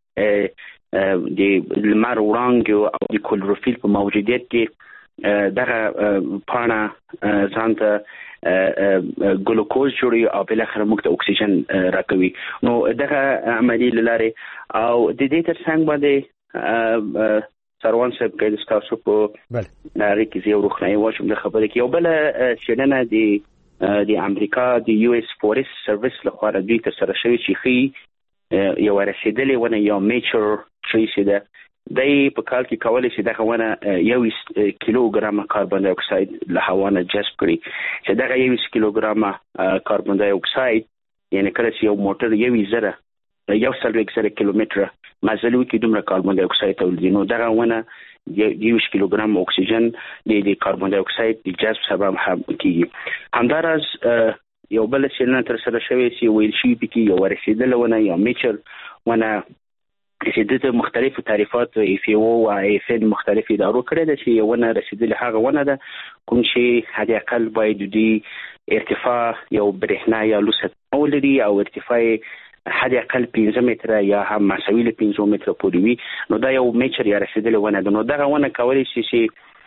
د لمر وړانګو او د کلوروفیل په موجودیت کې دغه پاڼه ځان ته ګلوکوز جوړي او بالاخره موږ ته اکسیجن راکوي. نو دغه عملي لاره او د دې ترڅنګ باندې سروان صاحب کې تاسو په هغه کې یو روښنايي واچوم د خبرې کې یو بل څېړنه د د امریکا د یو اس فورست سرویس لخوا دوی ترسره شوې چې خي یو رسیدلې ونه یو میچر ټریس ده دای په کال کې کولای شي دغه ونه یو کیلوګرام کاربن ډای اکساید له هوا نه جذب کړي چې دغه یو کیلوګرام کاربن ډای اکساید یعنی کله چې یو موټر یو زره یو سل زره کیلومتر مزلو کې دومره کاربن ډای اکساید تولید نو دغه ونه یو کیلوګرام اکسیجن د کاربن ډای اکساید د جذب سبب هم کیږي. همدارس یو بل څېړنه تر سره شوې چې ویل شي پکې یو رسیدل ونه یا میچر ونه چې د مختلفو تعریفات اف او او اف ان مختلف ادارو کړی د چې ونه رسیدل هغه ونه ده کوم چې حد اقل باید د ارتفاع یو برېښنا یا لوست ولري او ارتفاع حد اقل پنځه متره یا هم مساوي له پنځه متره پورې وي. نو دا یو میچر یا رسیدل ونه ده. نو دغه ونه کولی شي چې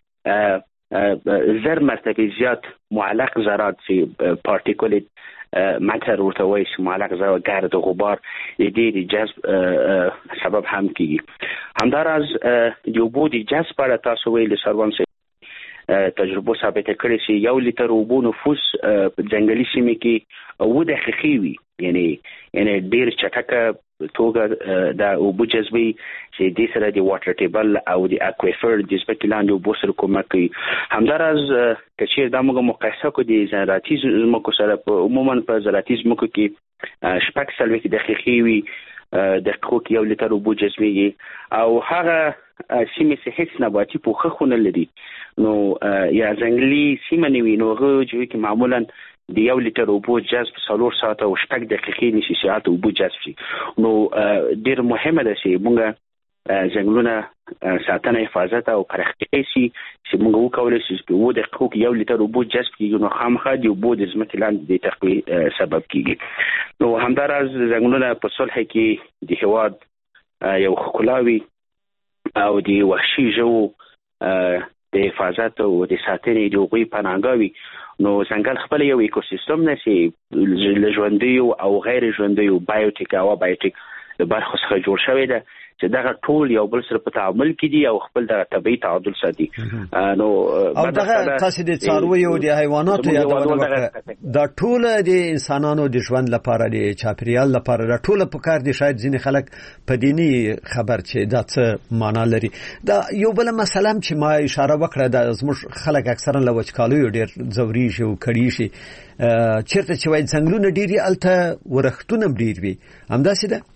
زر مرتبه زیات معلق ذرات چې پارټیکولټ ماتر ورته وایي چې معلق ذرات ګرد غبار د دې د جذب سبب هم کیږي. همداراز د اوبو د جذب په اړه تاسو ویل سروان صاحب تجربه ثابته کړې چې یو لیټر اوبو نفوس په ځنګلي سیمه کې اوه دقیقې وي، یعنی یعنی ډیر چټکه توګه د اوبو جذبي چې د سره د واټر ټیبل او د اکویفر د ځمکې لاندې اوبو سره کومک کوي. همداراز کچیر دا موږ مقایسه کو د زراعتي ځمکو سره په عموما په زراعتي ځمکو کې شپږ څلوېښت دقیقې وي دقیقو کې یو لیټر اوبو جذبېږي او هغه سیمې چې هیڅ نباتي پوښښ نه لري نو یا ځنګلي سیمه نه وي نو هغه جوړ کې معمولا د یو لیټر اوبو جذب څلور ساعت او شپږ دقیقې نشي ساعت اوبو جذب شي. نو ډېر مهمه ده چې موږ ځنګلونه ساتنه حفاظت او پرختیا شي چې موږ وکولای شو چې وو دقیقو کې یو لیټر اوبو جذب کیږي نو خامخا د اوبو د ځمکې لاندې د تقوی سبب کیږي. نو همداراز ځنګلونه په صلح کې د هواد یو ښکلاوي او د وحشي ژوو د حفاظت او د ساتنې د حقوقي پناهګاوي نو ځنګل خپل یو ایکوسیستم نه سي ژوندیو او غیر ژوندیو بایوټیک او بایوټیک د برخو څخه جوړ شوی دی چې دا ټول یو بل سره په تعامل کې دي او خپل د طبيعي تعادل ساتي. نو او دا تاسو د څارویو او د حیواناتو یادونه وکړه دا ټول د انسانانو د ژوند لپاره د چاپیریال لپاره دا ټول په کار دي. شاید ځینې خلک په دیني خبر چې دا څه معنا لري. دا یو بل مسله چې ما اشاره وکړه د زموږ خلک اکثرا له وچکالیو ډیر ځوري شي او کړي شي چیرته چې وای څنګهونه ډیری الته ورختونه ډیر وي همداسې ده.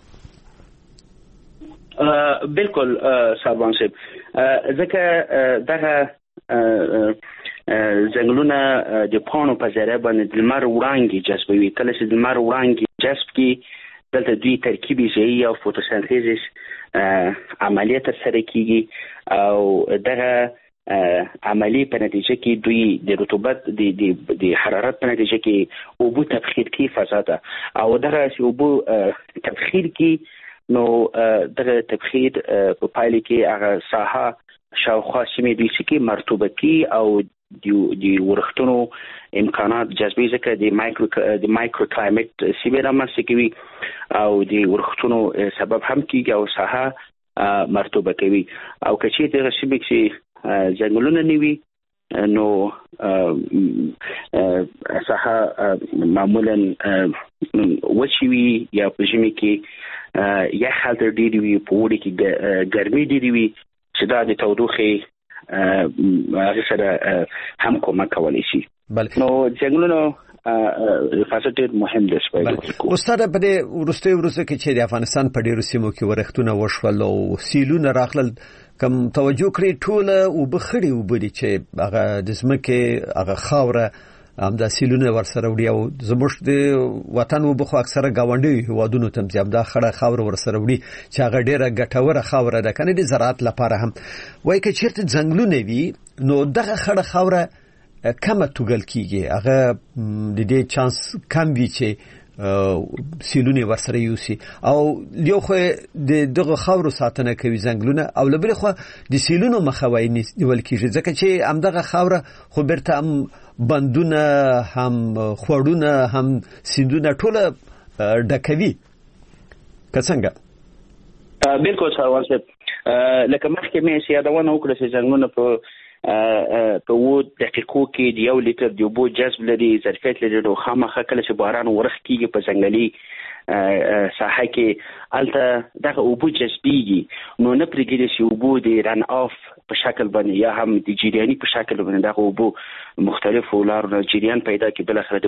بالکل ساربان صاحب ځکه دغه ځنګلونه د پاڼو په ذریعه باندې د لمر وړانګې جذبوي. کله چې د لمر وړانګې جذب کړي دلته دوی ترکیب ژویي او فوتوسنتیزس عملیه ترسره کیږي او دغه عملی په نتیجه کې دوی د رطوبت د د حرارت په نتیجه کې اوبو تبخیر کوي فضا ته او دغه اوبو تبخیر کې نو دغه تبخیر په پایله کې هغه ساحه شاوخوا سیمې دوی چې مرطوبتي او د ورښتونو امکانات جذبي ځکه د مایکرو د مایکرو کلایمټ سیمې رامنځته کوي او د ورښتونو سبب هم کیږي او ساحه مرطوبه کوي او که چې دغه سیمې چې ځنګلونه نه وي نو ساحه معمولا وچې وي یا په ژمي کې یخ حالت ډېری وي په اوړي کې ګرمي ډېری وي چې دا د تودوخې هغه سره هم کومک کولی شي. نو ځنګلونو حفاظت ډېر مهم دی. استاد په دې وروستي وروسته کې چې د افغانستان په ډېرو سیمو کې ورښتونه وشول او سیلونه راغلل کوم توجه کړی ټول او بخړي وبدي چې هغه د ځمکې هغه خاوره هم د سیلونه ورسره وړي او زموږ د وطن وبخو اکثره گاونډي هوادونو تم زیات دا خړه خاور ورسره وړي چې هغه ډیره ګټوره خاور ده کنه د زراعت لپاره هم وای کې چیرته ځنګلونه وي نو دغه خړه خاوره کمه توګل کیږي هغه د دې چانس کم وي چې سیلونه ورسره یوسي او یو خو د دغه خاورو ساتنه کوي ځنګلونه او لبل خو د سیلونو مخاوي نیول کیږي ځکه چې هم دغه خاوره خو برته هم بندونه هم خوړونه هم سیندونه ټول ډکوي که څنګه. بالکل ساروان صاحب لکه مخکې مې یادونه وکړه چې ځنګلونه په په و دقیقو کې د یو لیټر د اوبو جذب لري ظرفیت لري نو خامخا کله چې باران ورخ کیږي په ځنګلي ساحه کې الته دغه اوبو جذبيږي نو نه پرېږدي چې اوبو د رن اف په شکل باندې یا هم د جریاني په شکل باندې دغه اوبو مختلفو لارو جریان پیدا کوي بل اخر د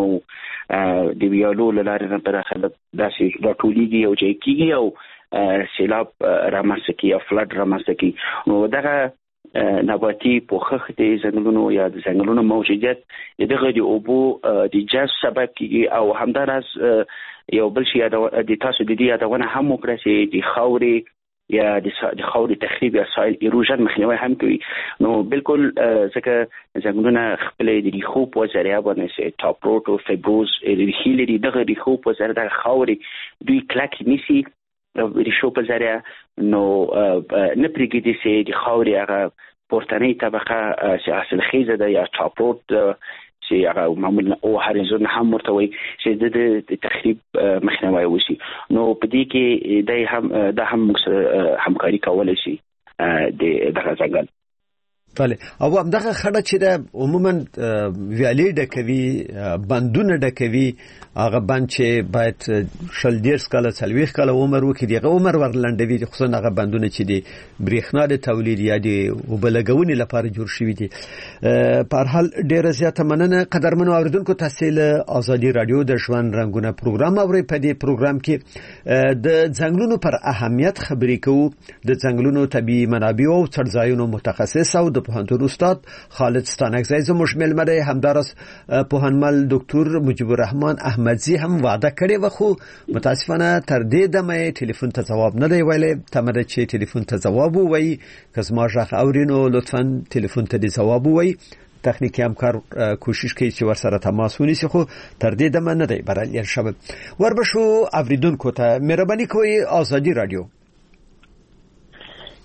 خوړونو د ویالو لارې نه پر اخر داسې راټولېږي او ځای کېږي او سیلاب رامنځته کوي او فلډ رامنځته کوي نو دغه نباتي پوښښ د ځنګلونو یا د ځنګلونو موجودیت دغه د اوبو د جذب سبب کیږي او همدارس یو بل شی د تاسو د دې یادونه هم وکړه چې د خاورې یا د خاورې تخریب یا سایل ایروژن مخنیوي هم کوي نو بالکل ځکه ځنګلونه خپل د ریښو په ذریعہ باندې ټاپ روټ او فایبروز ریښې لري دغه ریښو په ذریعہ د خاورې دوی کلک نیسي ریښو په ذریعہ نو نه پرېږدي چې د خاورې هغه پورتنۍ طبقه چې حاصلخیزه ده یا ټاپ روټ چې هغه معمولا او هریزون هم ورته وي چې د تخریب مخنیوي وشي نو په دې کې د هم د هم همکاري کولای شي د دغه ځنګل. بله او همدغه خړه چې د عموما ویالې ډکوي بندونه ډکوي هغه بند چې باید شل دیرس کاله څلوېښت کاله عمر وکړي دغه عمر ورلنډوي خصوصا هغه بندونه چې د برېښنا د تولید یا د وبلګونې لپاره جوړ شوي دي. په هر حال ډیره زیاته مننه قدرمنو اوریدونکو تاسو له ازادي رادیو د ژوند رنگونه پروګرام اورئ. په دې پروګرام کې د ځنګلونو پر اهمیت خبرې کوو د ځنګلونو طبيعي منابع او څړځایونو متخصص او د پوهنتون استاد خالد ستانکزی زموږ ملمه دی همدارس پوهنمل ډاکټر مجيب الرحمن احمدزي هم وعده کړې و خو متاسفانه تر دې دمه ټلیفون ته جواب نه دی ویلي تمره چې ټلیفون ته جواب وایي که زما ژغ اورینو لطفا ټلیفون ته دی جواب وایي تخنیکی همکار کوشش کوي چې ورسره تماس ونیسي خو تر دې دمه نه دی برای شب وربشو اوریدونکو ته مهرباني کوئ آزادی رادیو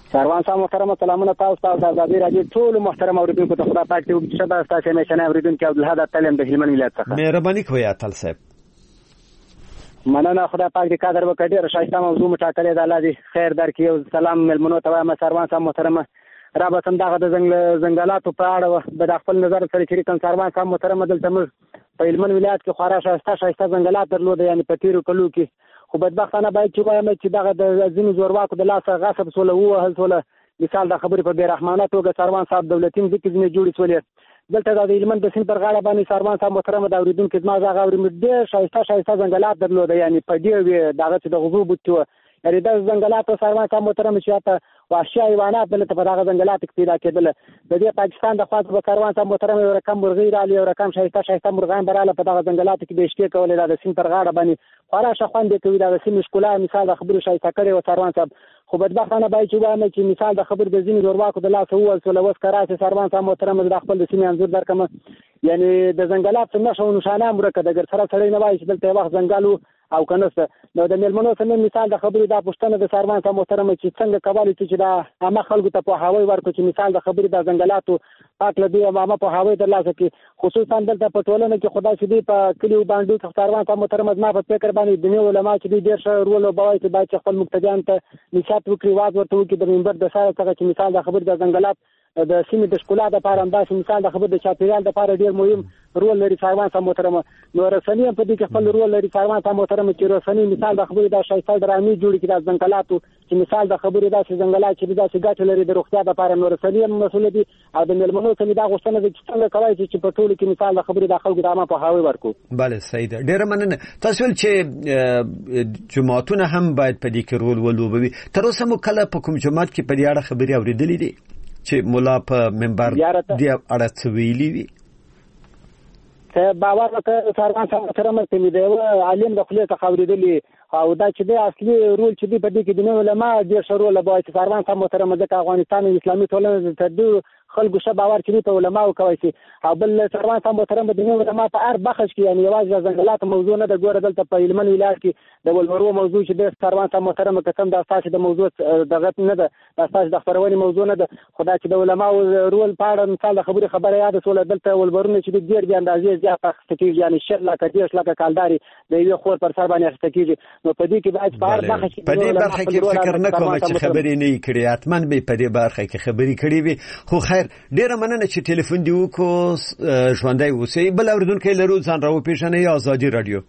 سروان صاحب محترم سلامونه تاسو ته د ازادي راډیو ټول محترم اوریدونکو ته خدای پاک دې وکړي چې تاسو نه شنه اوریدونکو عبدالحد تلم د هلمند ولایت څخه مهرباني کوئ اتل صاحب. مننه خدای پاک دې قدر وکړي. ډېر ښایسته موضوع مټاکلې ده. الله دې خیر درکړي. او سلام ملمنو ته وایم سروان صاحب محترم را به سم دغه د ځنګلاتو په اړه به خپل نظر سره شریکم. سروان صاحب محترم دلته موږ په هلمند ولایت کې خورا ښایسته ښایسته ځنګلات درلوده، یعنی په تیرو کلو کې. خو بدبختانه باید چې وایم چې دغه د ځینو زورواکو د لاسه غصب سوله ووهل سوله. مثال د خبرې په بېرحمانه توګه سروان صاحب دولتي مځکې ځینې جوړې سولې. دلته د هلمند د سیند پر غاړه باندې سروان صاحب محترم د اورېدونکو زما غږ اوري ډېر ښایسته ښایسته ځنګلات درلوده، یعنی په ډېر وې دغه چې د غوزو بوټي وه، یعنې دا ځنګلات سروان صاحب محترم چې هلته وحشي حیوانات دلته په دغه ځنګلاتو کې پیدا کېدله. د دې پاکستان د خوا به سروان صاحب محترم یو رقم مرغۍ راغلې، یو رقم ښایسته ښایسته مرغان به راغله په دغه ځنګلاتو کې به یې شپې کولې. دا د سیند پر غاړه باندې خورا ښه خوند یې کوي. دا د سیمې ښکلا مثال د خبرې ښایسته کړې وه سروان صاحب. خو بدبختانه باید چې وایم چې مثال د خبرې د ځینې زورواکو د لاسه ووهل سوله. اوس که راسې سروان صاحب محترم زه د خپل د سیمې انځور درکړم، یعنې د ځنګلاتو نښه و نښانه هم ورکه ده. ګر سره سړی نه وایي چې دلته یو وخت ځنګل و او که نشته. نو د مېلمنو څخه مثال د خبرې دا پوښتنه د سروان صاحب محترم چې څنګه کولی شو چې دا عامه خلکو ته پوهاوی ورکړو چې مثال د خبرې د ځنګلاتو پاک له دوی عامه پوهاوی ترلاسه کړي، خصوصا دلته په ټولنه کې خدای چې دوی په کلیو باندې کې سروان صاحب محترم زما په فکر باندې دیني علما چې دوی ډېر ښه رول لوبوي چې باید چې خپل مقتدیانو ته نصیحت وکړي، واز ورته وکړي د منبر د سایه څخه چې مثال د خبرې د ځنګلات د سیمې د ښکلا دپاره همداسې مثال د خبرې د چاپېریال دپاره ډېر مهم رول لري سروان صاحب محترم. نو رسنۍ هم په دې کې خپل رول لري سروان صاحب محترم چې رسنۍ مثال د خبرې دا ښایسته ډرامې جوړې کړي د ځنګلاتو چې مثال د خبرې داسې ځنګلات چې داسې ګټې لري د روغتیا دپاره. نو رسنۍ هم مسؤله دي او د مېلمنو څخه دا غوښتنه ده چې څنګه کولی شي چې په ټولو کې مثال د خبرې د خلکو د عامه پوهاوی ورکړو. بله صحیح ده. ډېره مننه. تاسو ویل چې جوماتونه هم باید په دې کې رول ولوبوي. تر اوسه مو کله په کوم جومات کې په دې اړه خبرې اورېدلې دي چې مولا په منبر دې اړه څه ویلي وي؟ باور وکړه سروان صاحب محترم چې مې د یوه عالم د خولې څخه اورېدلي او دا چې دی اصلي رول چې دی په دې کې د نوي علما ډېر ښه رول لوبوي چې سروان صاحب محترم ځکه افغانستان اسلامي ټولنه تر دې خلکو ښه باور چې دی په علماو کوی شي. او بل سروان صاحب محترم د نوي علما په هر بخش کې یعنې یوازې د ځنګلاتو موضوع نه ده. ګوره دلته په هلمند ولایت کې د ولورو موضوع چې دی سروان صاحب محترم قسم دا ستاسې د موضوع دغه نه ده، دا ستاسې د خپرونې موضوع نه ده، خو دا چې د علماو رول په اړه مثال د خبرې خبره یاده شوله. دلته ولورونه چې دی ډېر بې اندازې زیات اخیسته کېږي، یعنې شل لکه دېرش لکه کالدارې د یوې خور پر سر باندې اخیسته کېږي. نو په دې کې باید په هر برخه کې په دې برخه کې فکر نه کوم چې خبرې نه یې کړې، حتما به په دې برخه کې خبرې کړې وي. خو خیر ډېره مننه چې ټلیفون دی وکړو. ژوندی اوسئ. بل اورېدونکی لرو، ځان راوپېژنئ. ازادي راډیو.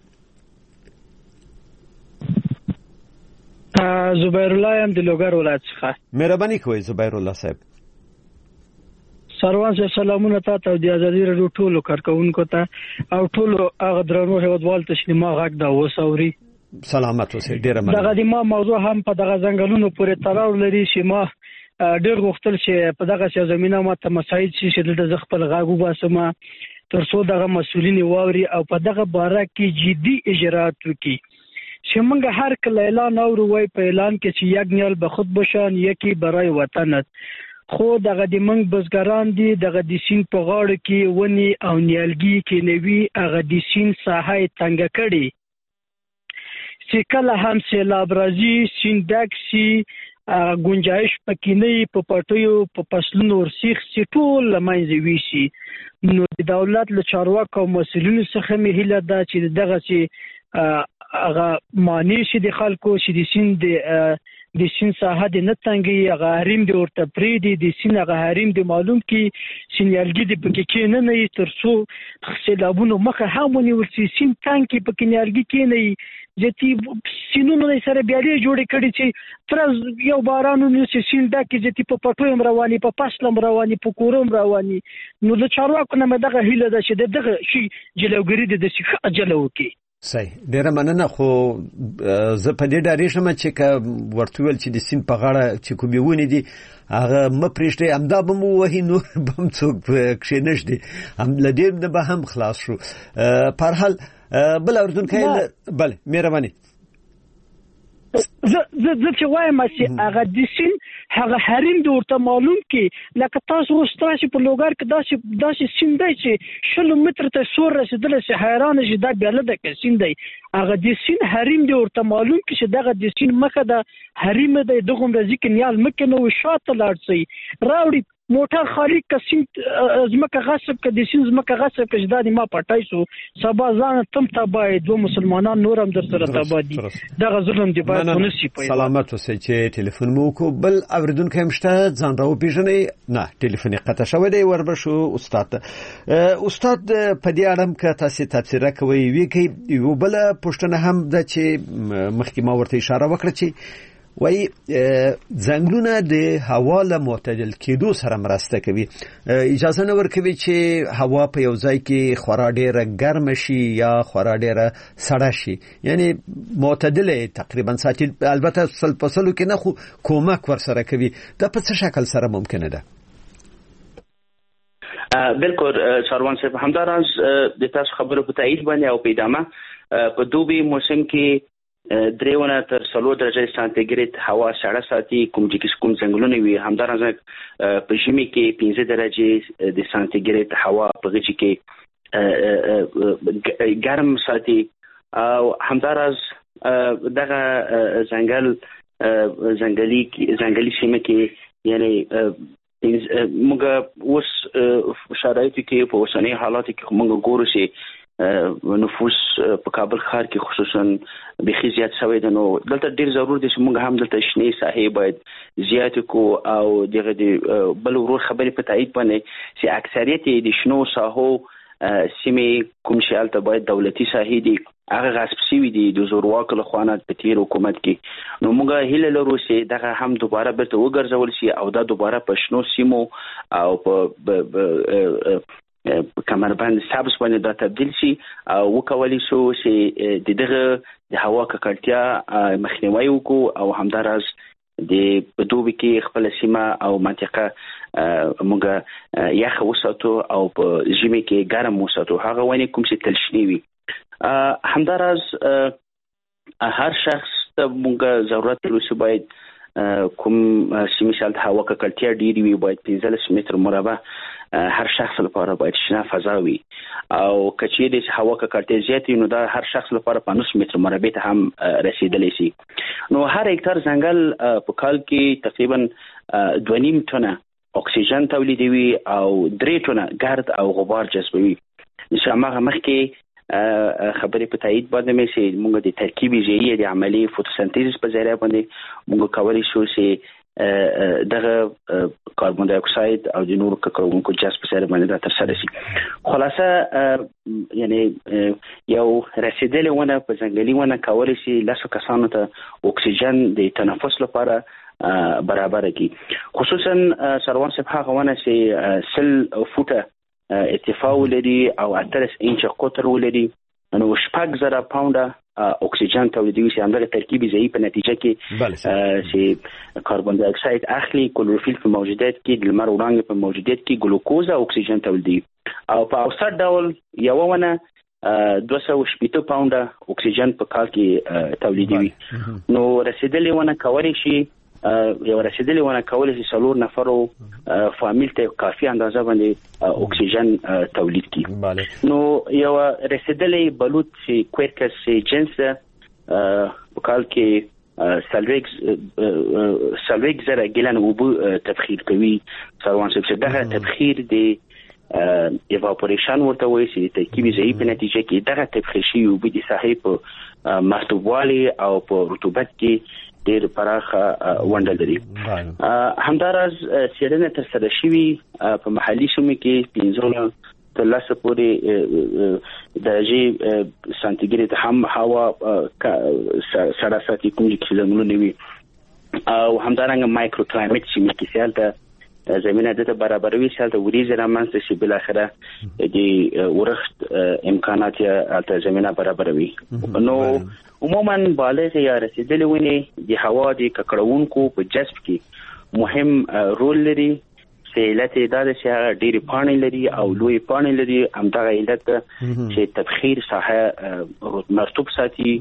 زبیر الله یم د لوګر ولایت څخه. مهرباني کوئ زبیر الله صاحب. سروان صاحب سلامونه تاسو ته د ازادي راډیو ټولو کارکونکو ته او ټولو هغه درنو هیوادوالو ته چې ما غږ دا وسوري. سلامت اوسئ. ډېره مننه. دغه د ما موضوع هم په دغه ځنګلونو پورې تړاو لري چې ما ډېر غوښتل چې په دغه زمینه ما ته مساعد شي چې دلته زه خپل غږ وباسم تر څو دغه مسؤلین واوري او په دغه باره کې جدي اجرات وکړي. چې موږ هر کله اعلان اورو وای په اعلان کې چې یک نیال به خود بشان یکی برای وطنت، خو دغه د موږ بزګران دي دغه د سین په غاړه کې ونی او نیالګي کې نوي هغه د سین ساحه تنګ کړي چې کله هم سیلاب راځي سین ډک سي گنجائش پکې نه په پټیو په فصلونو ورسیخ سي ټول لمنځه ویشي. نو د دولت له چارواکو او مسؤلینو څخه مې هیله ده چې دغه سي هغه معنی شي د خلکو چې د سین د د سین ساحه د نتنګي هغه حریم د ورته پریدي د سین هغه حریم د معلوم کی سینیالګي د پکې کې نه نه تر څو سیلابونو مخه هم ونیول سي سین تانکي پکې نیالګي کې نه ځتی سینونو سره بیا لري جوړ کړي چې تر یو بارانو نو سین دا کې ځتی په پټویم رواني په پاسلم رواني په کوروم رواني. نو د چارواکو نه دغه هیله ده چې دغه شي جلوګری د شي جلو کې. صحیح. ډېره مننه. خو زه په دې ډارې شم چې که ورته ویل چې د سیند په غاړه چې کومې ونې دي هغه مه پرېږدئ، همدا به مو ووهي، نور به هم څوک کښېنږدي، له دې نه به هم خلاص شو. په هر حال بل اورېدونکی. بله مهرباني. زه زه چې وایم چې هغه د سین هغه حریم د ورته معلوم کې لکه تاسو واستاسي په لوګر کې داسې داسې سین دی چې شل متر ته سور رسیدل چې حیران شي دا بیل ده کې سین دی هغه د سین حریم د ورته معلوم کې چې دغه د سین مخه د حریم د دغه ورځ کې نیال مکه نو شاته لاړ شي راوړي موټر خالق کسین زمکه غصب ک د سین زمکه غصب ک جداد ما پټای شو سبا ځان تم تبای دو مسلمانان نورم در سره تبادي دغه ظلم دی باید ونسی پیدا سلامت اوسئ چې ټلیفون مو کو بل اوریدونکو همشته ځان راو پیژنې نه ټلیفون قطع شوی دی وربشو استاد استاد په دې اړه ک تاسو تفسیر کوي وی کی یو بل پښتنه هم د چې مخکې ما ورته اشاره وکړه چې وای ځنګلونه د هوا له معتدل کېدو سره مرسته کوي اجازه نه ورکوي چې هوا په یو ځای کې خورا ډیره ګرم شي یا خورا ډیره سړه شي یعنی معتدل تقریبا ساتي البته سل فصلو کې نه خو کومک ورسره کوي دا په څه شکل سره ممکنه ده بالکل سروان صاحب همداراز د تاسو خبرو په تایید باندې او په ادامه په دوبي موسم کې دریونه تر څلور درجه سانتیګریډ هوا سړه ساتي کوم چې کوم څنګهونه وي همداراز په ژمي کې پنځه درجه د سانتیګریډ هوا په غږ کې ګرم ساتي او همداراز دغه ځنګل ځنګلي ځنګلي سیمه کې یعنی موږ اوس شرایط کې په اوسنۍ حالات کې موږ ګورو چې نفوس په کابل ښار کې خصوصا بخي زیات شوی دی نو دلته ډیر ضرور دي چې موږ هم دلته شنې ساحې باید زیات کو او دغه د بل ورور خبرې په تایید باندې چې اکثریت د شنو ساحو سیمې کوم چې البته باید دولتي ساحې دي هغه غصب شوي دي د زورواکو له خوا نه په تیر حکومت کې نو موږ هیله لرو چې دغه هم دوباره بیرته وګرځول شي او دا دوباره په شنو سیمو او په کمربند سبز باندې دا تبدیل شي او وکولای شو چې د دغه د هوا ککړتیا مخنیوي وکړو او همداراز د بدوبي کې خپل سیمه او منطقه موږ یخ وساتو او په ژمي کې ګرم وساتو هغه ونی کوم چې تلشنی وي همداراز هر شخص ته موږ ضرورت لري باید کوم سیمه شالت هوا ککړتیا ډیری وي باید پنځلس متر مربع هر شخص لپاره باید شنه فضا وي او کچېرې چې هوا ککړتیا زیات نو دا هر شخص لپاره پنځوس متر مربع ته هم رسیدلی شي نو هر هکتار ځنګل په کال کې تقریبا دوه نیم ټنه اکسیجن تولیدوي او درې ټنه ګرد او غبار جذبوي چې هغه مخکې خبرې په تایید باندې مې چې موږ د ترکیبي ژویي د عملی فوتوسنتیز په ذریعہ باندې موږ کولی شو چې دغه کاربن ډای اکساید او د نورو ککړونکو جذب په ذریعہ باندې تر سره شي خلاصه یعنی یو رسیدلې ونه په ځنګلي ونه کولی شي لاسو کسانو ته اکسیجن د تنفس لپاره برابر کړي خصوصا سروان صاحب هغه ونه چې سل فوټه ارتفاع ولري او اتلس انچ قطر ولري نو شپږ زره پاونډه اکسیجن تولیدوي چې همدغه ترکیبي ژویي په نتیجه کې چې کاربن ډای اکساید اخلي کلوروفیل په موجودیت کې د لمر وړانګې په موجودیت کې ګلوکوز او اکسیجن تولیدوي او په اوسط ډول یو ونه دوه سوه شپېته پاونډه اکسیجن په کال کې تولیدوي نو رسیدلې ونه کولی شي یو رسیدلې ونه کولی شي څلور نفرو فامیل ته کافي اندازه باندې اکسیجن تولید کړي نو یو رسیدلې بلوط چې کویرکس جنس په کال کې سلویکس سلویکس زره ګلن وبو تبخیر کوي سروان چې دغه تبخیر د ایواپوریشن ورته وایي چې ترکیبي ژویي په نتیجه کې دغه تبخیر شوي اوبه د ساحې په مرطوبوالي او په رطوبت کې ډېر پراخه ونډه لري همداراز څېړنه ترسره شوي په محلي سیمو کې پنځونه تر لسه پورې درجې سانتیګریډ هم هوا سړه ساتي کوم چې ځنګلونه وي او همدارنګه مایکرو کلایمټ سیمې کې هلته زمینه دته برابروي چې هلته وریځې رامنځته شي بالاخره د ورښت امکانات یې هلته زمینه برابروي نو عموما بالغ یا رسیدلې ونې د هوا د ککړونکو په جذب کې مهم رول لري علت دا د چې ډېری پاڼې لري او لوی پاڼې لري همدغه علت چې تبخیر ساحه مرطوب ساتي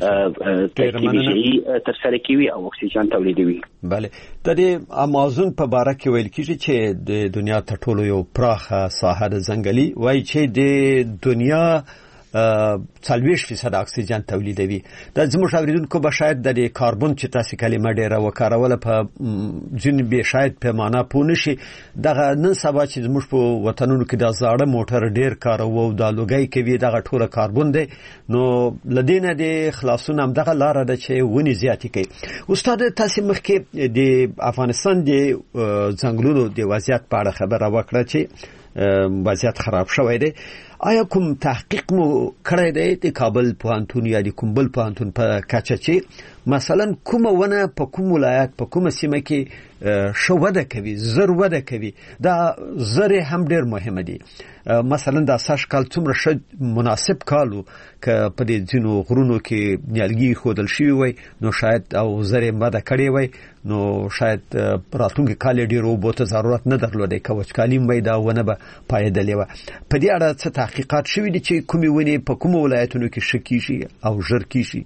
تر سره کوي او اکسیجن تولیدوي. بله د دې امازون په باره کې ویل کیږي چې د دنیا تر ټولو یو پراخه ساحه د ځنګلي وایي چې د دنیا څلويش فیصد اکسیجن تولیدوي. د زموږ اوریدونکو به شاید د کاربن چې تاسو کلمه ډیره وکاروله په ځین به شاید په معنا پونه شي دغه نن سبا چې زموږ په وطنونو کې د زاړه موټر ډیر کارو او د لوګي کوي دغه ټوله کاربن دی نو لدینه د خلاصون هم دغه لار ده چې ونی زیاتی کوي. استاد تاسو مخکې د افغانستان د ځنګلونو د وضعیت په اړه خبره وکړه چې وضعیت خراب شوی دی. آیا کوم تحقیق مو کړی دی د کابل پوهنتون یا د کوم بل پوهنتون په کچه چې مثلا کومه ونه په کوم ولایت په کومه سیمه کې شو وده کوي زر وده کوي دا زر هم ډیر مهمه دي. مثلا د اساس کال څومره شد مناسب کالو ک په دې ځینو غرونو کې نیالګي خودل شي وي نو شاید او زر ماده کړی وي نو شاید راتلونکي کال ډیرو بوته ضرورت نه درلودي کوچ کالیم وي دا ونه به پایدلې و. په دې اړه څه تحقیقات شوي دي چې کومې ونې په کوم ولایتونو کې شکی شي او ژر کی شي؟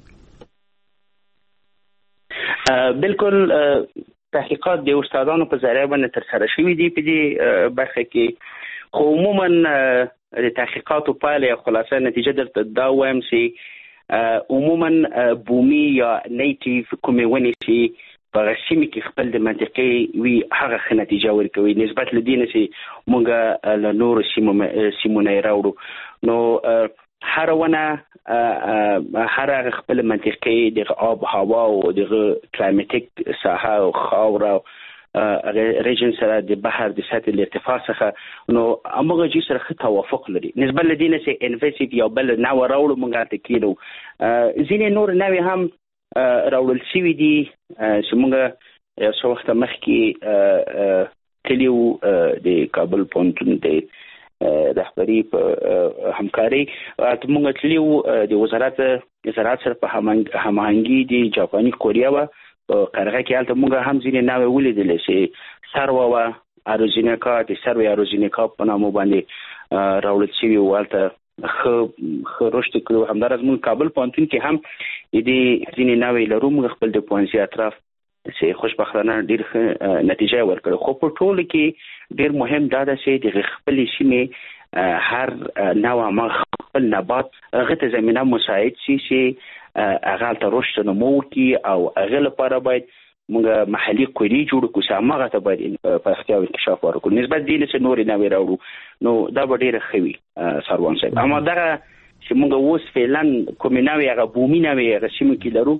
بالکل تحقیقات د استادانو په ذریعہ باندې تر سره شوي دي په دې برخه کې. خو عموما د تحقیقاتو پایله خلاصه نتیجه درته دا وایم چې عموما بومي یا نیټیو کومې ونې چې په سیمه کې خپل د منطقې وی هغه ښه نتیجه ورکوي نسبت لدینه چې مونږ له نور سیمو سیمونه راوړو. نو هر ونه هر خپل منطقې د آب هوا او د کلایمټیک ساحه او خاور ریجن سره د بحر د سطح ارتفاع څخه نو امغه جې سره ښه توافق لري نسبت لدینه چې انویسیو یا بل نو راوړو مونږ ته کېدو. ځینې نور نوې هم راوړل شوي دي چې مونږ یو څو وخت مخکې تلیو د کابل پوهنتون د رهبری په همکاري مونږ تلیو د وزارت زراعت سره په هماهنګي د جاپاني کوریا و په قرغه کې البته مونږ هم ځینې نوې ولیدل چې سروا و اروزینیکا د سروي اروزینیکا په نامه باندې راوړل شوی و البته خو خو رشد کړو. همدارس مونږ کابل پوهنتون کې هم د ځینې نوې لرو مونږ خپل د پوهنځي اطراف چې خوشبختانه ډیر نتیجه ورکړه. خو په ټولو کې ډیر مهم دا ده چې د خپل سیمه هر نوع ما خپل نبات هغه ته زمينه مساعد شي چې هغه ته رشد نمو کی او هغه لپاره باید موږ محلي کوری جوړ کو سماغه ته باید په اختیار انکشاف ورکړو نسبت دی چې نور نه وراوړو نو دا به ډیره خوي سروان صاحب. اما دا چې موږ اوس فعلا کومې نوې هغه بومي نوې هغه سیمه کې لرو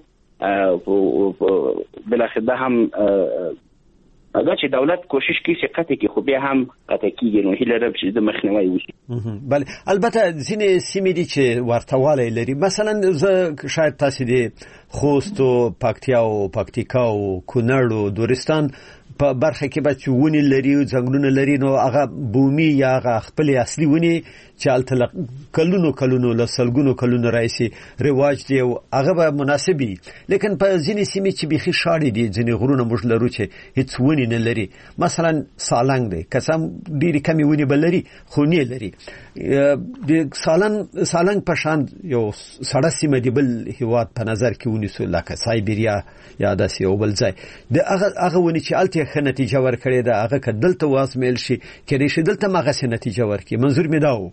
بل اخر ده هم اګه چې دولت کوشش کوي چې قطع کې خو بیا هم قطع کیږي نو هیله رب چې د مخنیوي وشي. بله البته ځینې سیمې دي چې ورتهواله لري مثلا زه شاید تاسو دي خوست او پکتیا او پکتیکا او کونړ او دورستان په برخه کې به چونی لري او ځنګلونه لري نو هغه بومي یا هغه خپل اصلي ونی چې الته کلونو کلونو لسلګونو کلونو راځي رواج دی او هغه به مناسبي لیکن په ځینې سیمې چې بيخي شاړې دي ځینې غرونه موږ لرو چې هیڅ ونی نه لري مثلا سالنګ دی قسم ډېری کمی ونی بلري خو نه لري. د سالنګ سالنګ په شان یو سړه سیمه دی بل هیواد په نظر کې ونیسو لکه سایبریا یا داسې یو بل ځای د هغه هغه ونی چې الته ښه نتیجه ورکړي دا هغه کدلته واسمل شي کړي شي دلته مغه سي نتیجه ورکړي منظور می داو.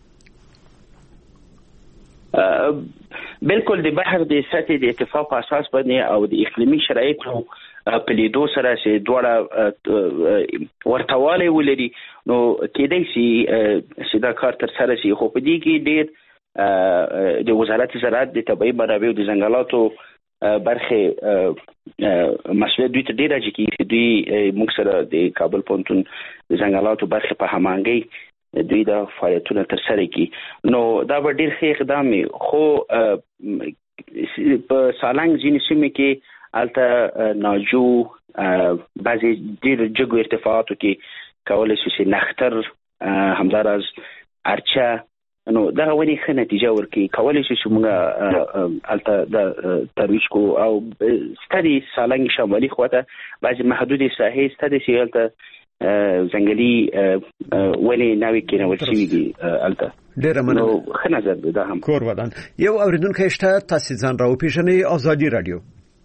بالکل د بحر د سطح د ارتفاع په اساس باندې او د اقلیمي شرایطو په لیدو سره چې دواړه ورتهواله ولري نو کېدای شي چې دا کار تر سره شي. خو په دې کې ډېر د وزارت زراعت د طبيعي منابعو د ځنګلاتو برخه مسؤلیت دوی ته ډیر راځي چې دوی موږ سره د کابل پوهنتون د ځنګلاتو برخه په هماهنګي دوی دا فعالیتونه تر سره کوي نو دا به ډیر ښه اقدام خو په سالنګ ځینې سیمې کې الته ناجو بعضې ډیر جګو ارتفاعاتو کې کولی شي چې نختر همداراز ارچه نو دا ونی ښه نتیجه ورکړي کولی شي چې موږ الته د ترویج کو او ستدي سالنګ شمالي خواته بعضې محدودې ساحې ستدي چې الته ځنګلي ونې ناوې کې نو شي دي الته ډېر مننه خنه زده ده هم کور ودان یو اوریدونکو شته تاسو ځان راو پیژنې ازادي رادیو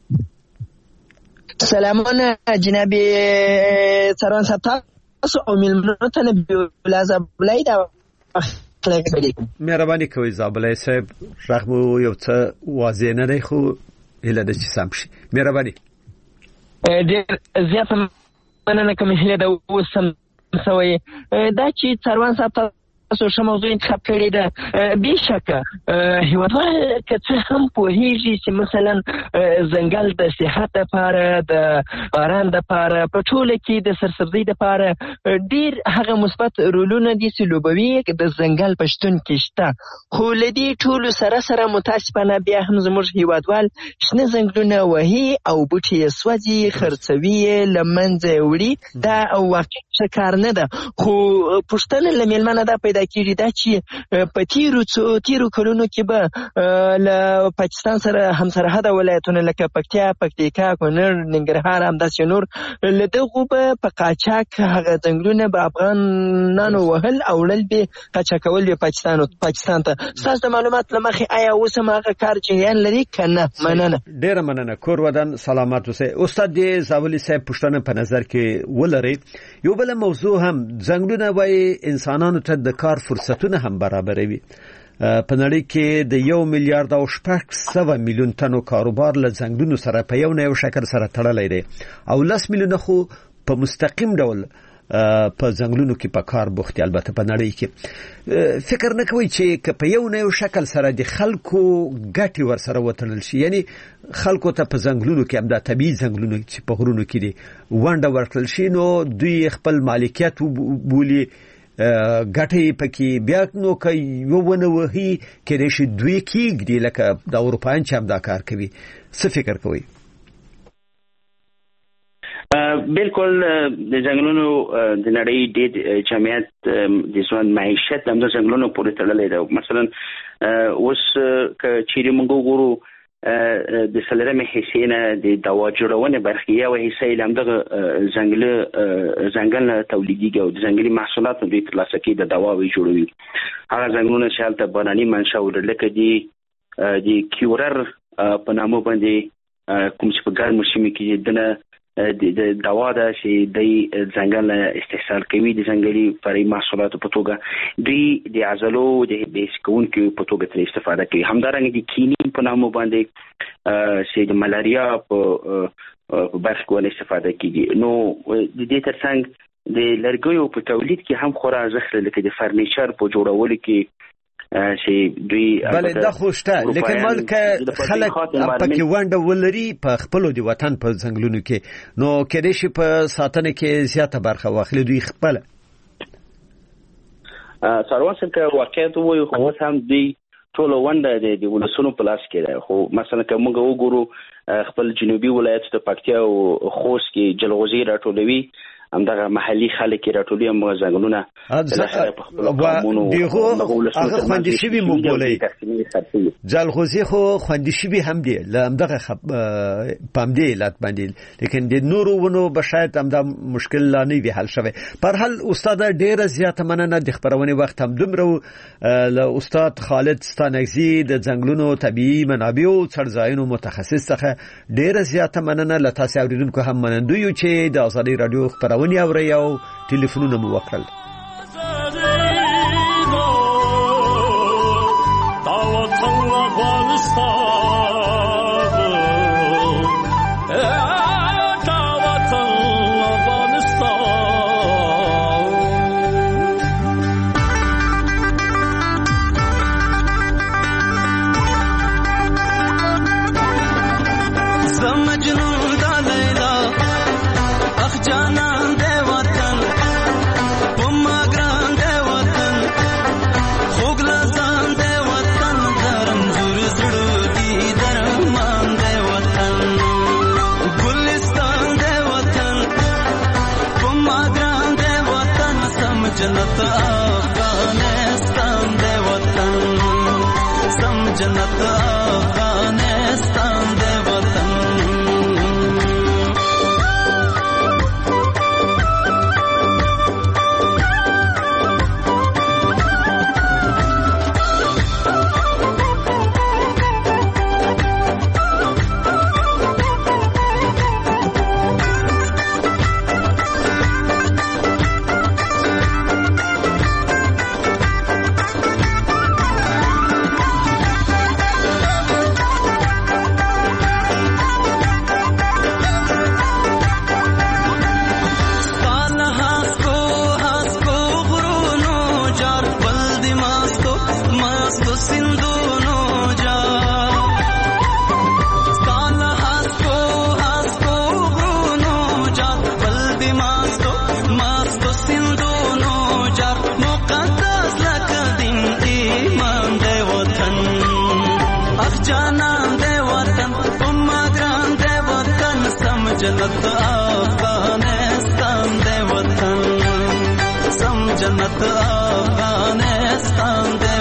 سلامونه جناب سروان صاحب تاسو او ملمنو ته نبی لازم بلای دا مهرباني کوئ زابلای صاحب رغم یو څه واضح نه دی خو اله د چې سم شي مهرباني ډېر زیات مننه کوم هله دا وسم سوي دا چې سروان صاحب تاسو شمو موضوع انتخاب کړی ده بشکه هیوادوال که څه هم پوهیږي چې مثلا ځنګل د صحت لپاره د باران لپاره په ټوله کې د سرسبزي لپاره ډیر هغه مثبت رولونه دي چې لوبوي د ځنګل په شتون کې شته خو لدی ټول سره سره متاسفانه بیا هم زموږ هیوادوال شنه ځنګلونه وهي او بوټي سوځي خرڅوي لمنځه وړي دا واقعي کار نه ده خو پښتنه لمنه ده پیدا کیږي دا چې په تیرو تیرو کلونو کې به له پاکستان سره همسرحد ولایتونه لکه پکتیا پکتیکا کونړ ننګرهار همداسې نور له دغو به په قاچاق هغه ځنګلونه به افغانانو وهل او وړل به قاچاقول به پاکستان پاکستان ته ستاسو د معلومات له مخې آیا اوس هم هغه کار جریان لري که نه مننه ډېره مننه کور ودان سلامات اوسئ استاد دې زاولي صاحب پوښتنه په نظر کې ولرئ یو بل موضوع هم ځنګلونه وایي انسانانو ته د کار فرصتونه هم برابروي په نړۍ کې د یو میلیارډ او شپږ سوه میلیون تنو کاروبار له ځنګلونو سره په یو نه یو شکل سره تړلی دی او لس میلیونه خو په مستقیم ډول په ځنګلونو کې په کار بوختي البته په نړۍ کې فکر نه کوي چې په یو نه یو شکل سره د خلکو ګټي ورسره وتړل شي یعنی خلکو ته په ځنګلونو کې هم د طبيعي ځنګلونو چې په غرونو کې دي ونډه ورکړل شي نو دوی خپل مالکیت بولي ګټي پکې بیا نو کوي یو ونه وهي کېدای شي دوی کېږدي لکه د اروپایان چې هم دا کار کوي څه فکر کوي بالکل د ځنګلونو د نړۍ د جمعیت د ژوند معیشت هم د ځنګلونو پورې تړلې ده مثلا اوس که چیرې موږ وګورو د سلرمه حصې نه د دوا جوړونې برخه یو حصې هم د ځنګل ځنګل تولیدي او د ځنګلي محصولاتو د ترلاسه کې د دواوي جوړوي هغه ځنګلونه چې حالت بناني منشأ ولرلکه دي د کیورر په نامه باندې کوم چې په ګرمو سیمو کې دنه د دوا د چې د ځنګل استحصال کوي د ځنګلي فرعي محصولاتو په توګه دوی د عضلو د بیسکون کې په توګه تر استفاده کوي همدارنګه د کینین په نامه باندې چې د ملاریا په برخه کې استفاده کوي نو د دې ترڅنګ د لرګیو په تولید کې هم خورا ارزښت لري لکه د فرنیچر په جوړولو کې چې دوی بله دا خوشته لیکن مالکه خلک پکې ونډه ولري په خپل د وطن په ځنګلونو کې نو کېدای شي په ساتنه کې زیاته برخه واخلي دوی خپل سروان څنګه واقعیت وایي خو هم دوی ټول ونډه د ولسونو په لاس کې ده خو مثلا که موږ وګورو خپل جنوبي ولایت د پکتیا او خوست کې جلغوزي راټولوي همدغه محلي خلک راټولي هم ځنګلونه دغه هغه خوندې شوی مو بولای جلغوزي خو خوندې شوی هم دی لمدغه پام دی لات باندې لیکن د نورو ونو بشایت هم د مشکل لا نه وی حل شوی پر حال استاد ډیره زیاته مننه د خبرونه وخت هم دومره له استاد خالد ستانګزی د ځنګلونو طبيعي منابع او څړځایونو متخصص څخه ډیره زیاته مننه ل تاسو اوریدونکو هم منندوی چې د ازادي رادیو خبرونه اوري او ټلیفونونه مو وکړل जन्नत अफगानिस्तान दे वतन सम जन्नत अफगानिस्तान दे